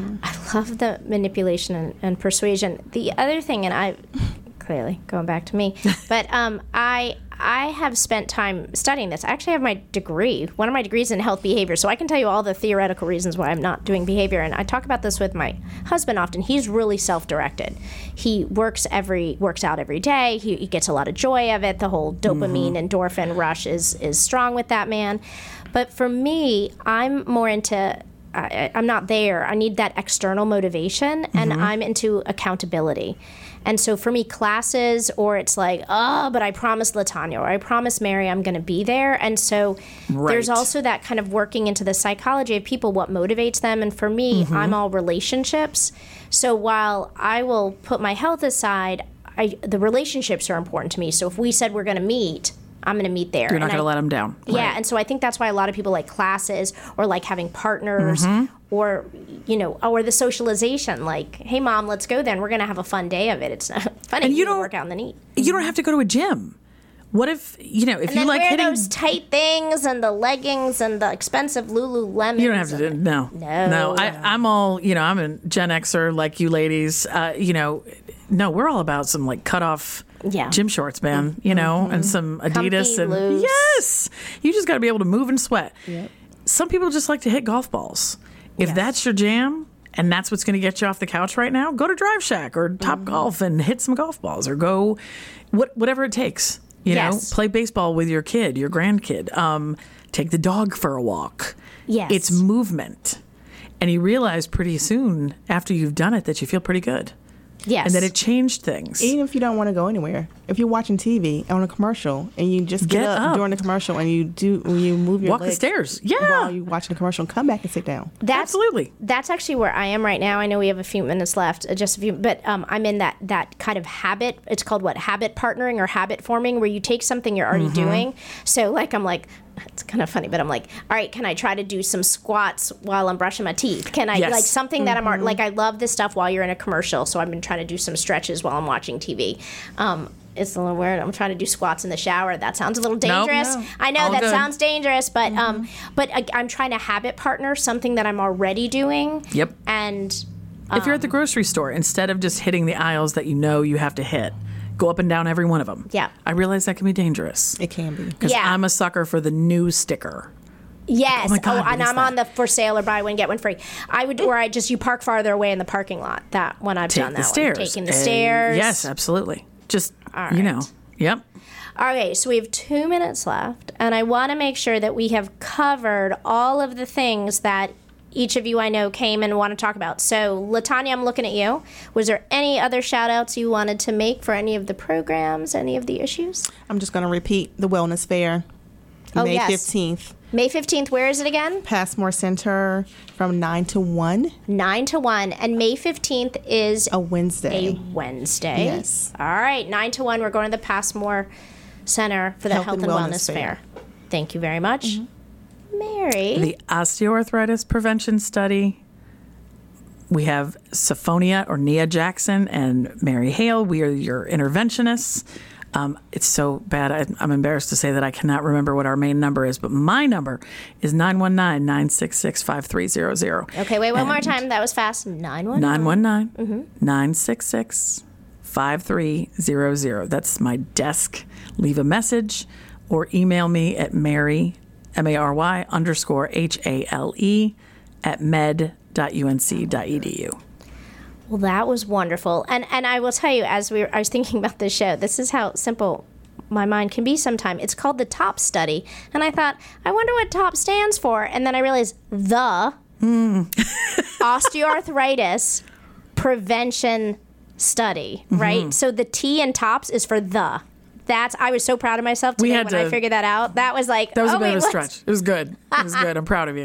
I love the manipulation and, and persuasion. The other thing, and I clearly going back to me, but um, I I have spent time studying this. I actually have my degree, one of my degrees in health behavior, so I can tell you all the theoretical reasons why I'm not doing behavior. And I talk about this with my husband often. He's really self-directed. He works every works out every day. He, he gets a lot of joy of it. The whole dopamine, endorphin rush is is strong with that man. But for me, I'm more into, I, I'm not there. I need that external motivation, and I'm into accountability. And so for me, classes, or it's like, oh, but I promised Latanya, or I promised Mary I'm going to be there. And so there's Right. also that kind of working into the psychology of people, what motivates them. And for me, I'm all relationships. So while I will put my health aside, I, the relationships are important to me. So if we said we're going to meet, I'm going to meet there. You're not And going to I- let them down. yeah, and so I think that's why a lot of people like classes or like having partners or, you know, or the socialization. Like, hey, mom, let's go then. We're going to have a fun day of it. It's not funny. And you You can don't- work out in the neat. You don't have to go to a gym. What if, you know, if And you then like wear hitting... those tight things and the leggings and the expensive Lululemons. You don't have to do no. No. No, I, I'm all, you know, I'm a Gen Xer like you ladies. Uh, you know, no, we're all about some like cut off Yeah. gym shorts, man, you know, and some Adidas. Comfy, and loose. yes, you just got to be able to move and sweat. Some people just like to hit golf balls. If Yes. that's your jam and that's what's going to get you off the couch right now, go to Drive Shack or Top Mm-hmm. Golf and hit some golf balls, or go what, whatever it takes. You Yes. know, play baseball with your kid, your grandkid. Um, take the dog for a walk. Yes. It's movement. And you realize pretty soon after you've done it that you feel pretty good. Yes. And that it changed things. Even if you don't want to go anywhere, if you're watching T V on a commercial and you just get, Get up, up. during the commercial and you do you move your Walk the legs stairs. Yeah. while you watching the commercial, come back and sit down. That's, Absolutely. That's actually where I am right now. I know we have a few minutes left, uh, just a few, but um, I'm in that that kind of habit. It's called what? Habit partnering or habit forming, where you take something you're already doing. So like I'm like, it's kind of funny, but I'm like, all right, can I try to do some squats while I'm brushing my teeth? Can I Yes. like something that I'm ar- like I love this stuff while you're in a commercial. So I've been trying to do some stretches while I'm watching T V. Um, it's a little weird. I'm trying to do squats in the shower. That sounds a little dangerous. No. I know All that good. sounds dangerous, but um, but I, I'm trying to habit partner something that I'm already doing. Yep. And If you're at the grocery store, instead of just hitting the aisles that you know you have to hit, go up and down every one of them. Yeah. I realize that can be dangerous. It can be. Because Yeah. I'm a sucker for the new sticker. Yes. Oh my God, what and is I'm that? on the for sale or buy one get one free. I would, or I just you park farther away in the parking lot. That one I've Take done the that stairs. one. Taking the Uh, stairs. Yes, absolutely. Just, All you know, right. yep. Okay, so we have two minutes left, and I want to make sure that we have covered all of the things that each of you I know came and want to talk about. So, LaTanya, I'm looking at you. Was there any other shout outs you wanted to make for any of the programs, any of the issues? I'm just going to repeat the Wellness Fair, Oh, May yes. fifteenth. May fifteenth, where is it again? Passmore Center from nine to one, nine to one, and May fifteenth is a Wednesday. a Wednesday. Yes. All right, nine to one, we're going to the Passmore Center for the Health, Health and, and Wellness, Wellness Fair. Fair. Thank you very much. Mary. The osteoarthritis prevention study. We have Sophonia or Nia Jackson and Mary Hale. We are your interventionists. Um, it's so bad. I, I'm embarrassed to say that I cannot remember what our main number is, but my number is nine one nine, nine six six, five three zero zero. Okay, wait, one more And time. That was fast. nine one nine. nine one nine, nine six six, five three zero zero. That's my desk. Leave a message or email me at Mary, M A R Y underscore H A L E at med dot U N C dot E D U. Well, that was wonderful. And and I will tell you, as we were, I was thinking about this show, this is how simple my mind can be sometimes. It's called the TOP study. And I thought, I wonder what TOP stands for. And then I realized the osteoarthritis prevention study, right? So the T in TOPS is for the. That's, I was so proud of myself today We had when I to- figured that out. That was like, That was oh, a bit wait, of a what's- stretch. It was good. It was good. I'm proud of you.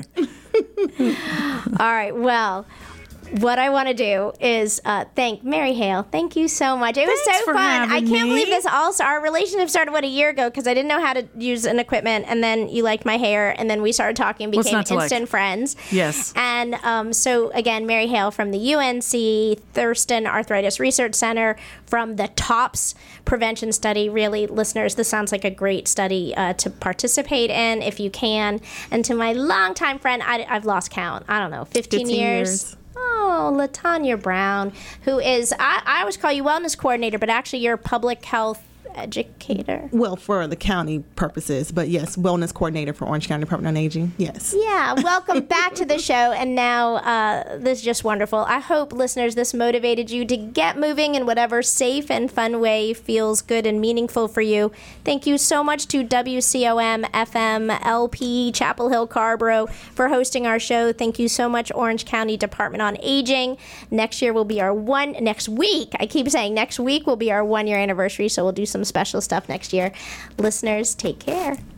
All right, well, what I want to do is uh, thank Mary Hale. Thank you so much. It was Thanks so for fun. I having can't me. believe this also. Our relationship started, what, a year ago because I didn't know how to use an equipment, and then you liked my hair, and then we started talking and What's became not to like? instant friends. Yes. And um, so, again, Mary Hale from the U N C Thurston Arthritis Research Center from the TOPS prevention study. Really, listeners, this sounds like a great study uh, to participate in if you can. And to my longtime friend, I, I've lost count. I don't know, fifteen, fifteen years. years. Oh, LaTanya Brown, who is, I, I always call you wellness coordinator, but actually you're a public health educator. Well, for the county purposes, but yes, wellness coordinator for Orange County Department on Aging. Yes. Yeah, welcome back to the show. And now uh, this is just wonderful. I hope, listeners, this motivated you to get moving in whatever safe and fun way feels good and meaningful for you. Thank you so much to W C O M F M L P Chapel Hill Carborough for hosting our show. Thank you so much, Orange County Department on Aging. Next year will be our one, next week, I keep saying next week will be our one year anniversary, so we'll do some special stuff next year. Listeners, take care.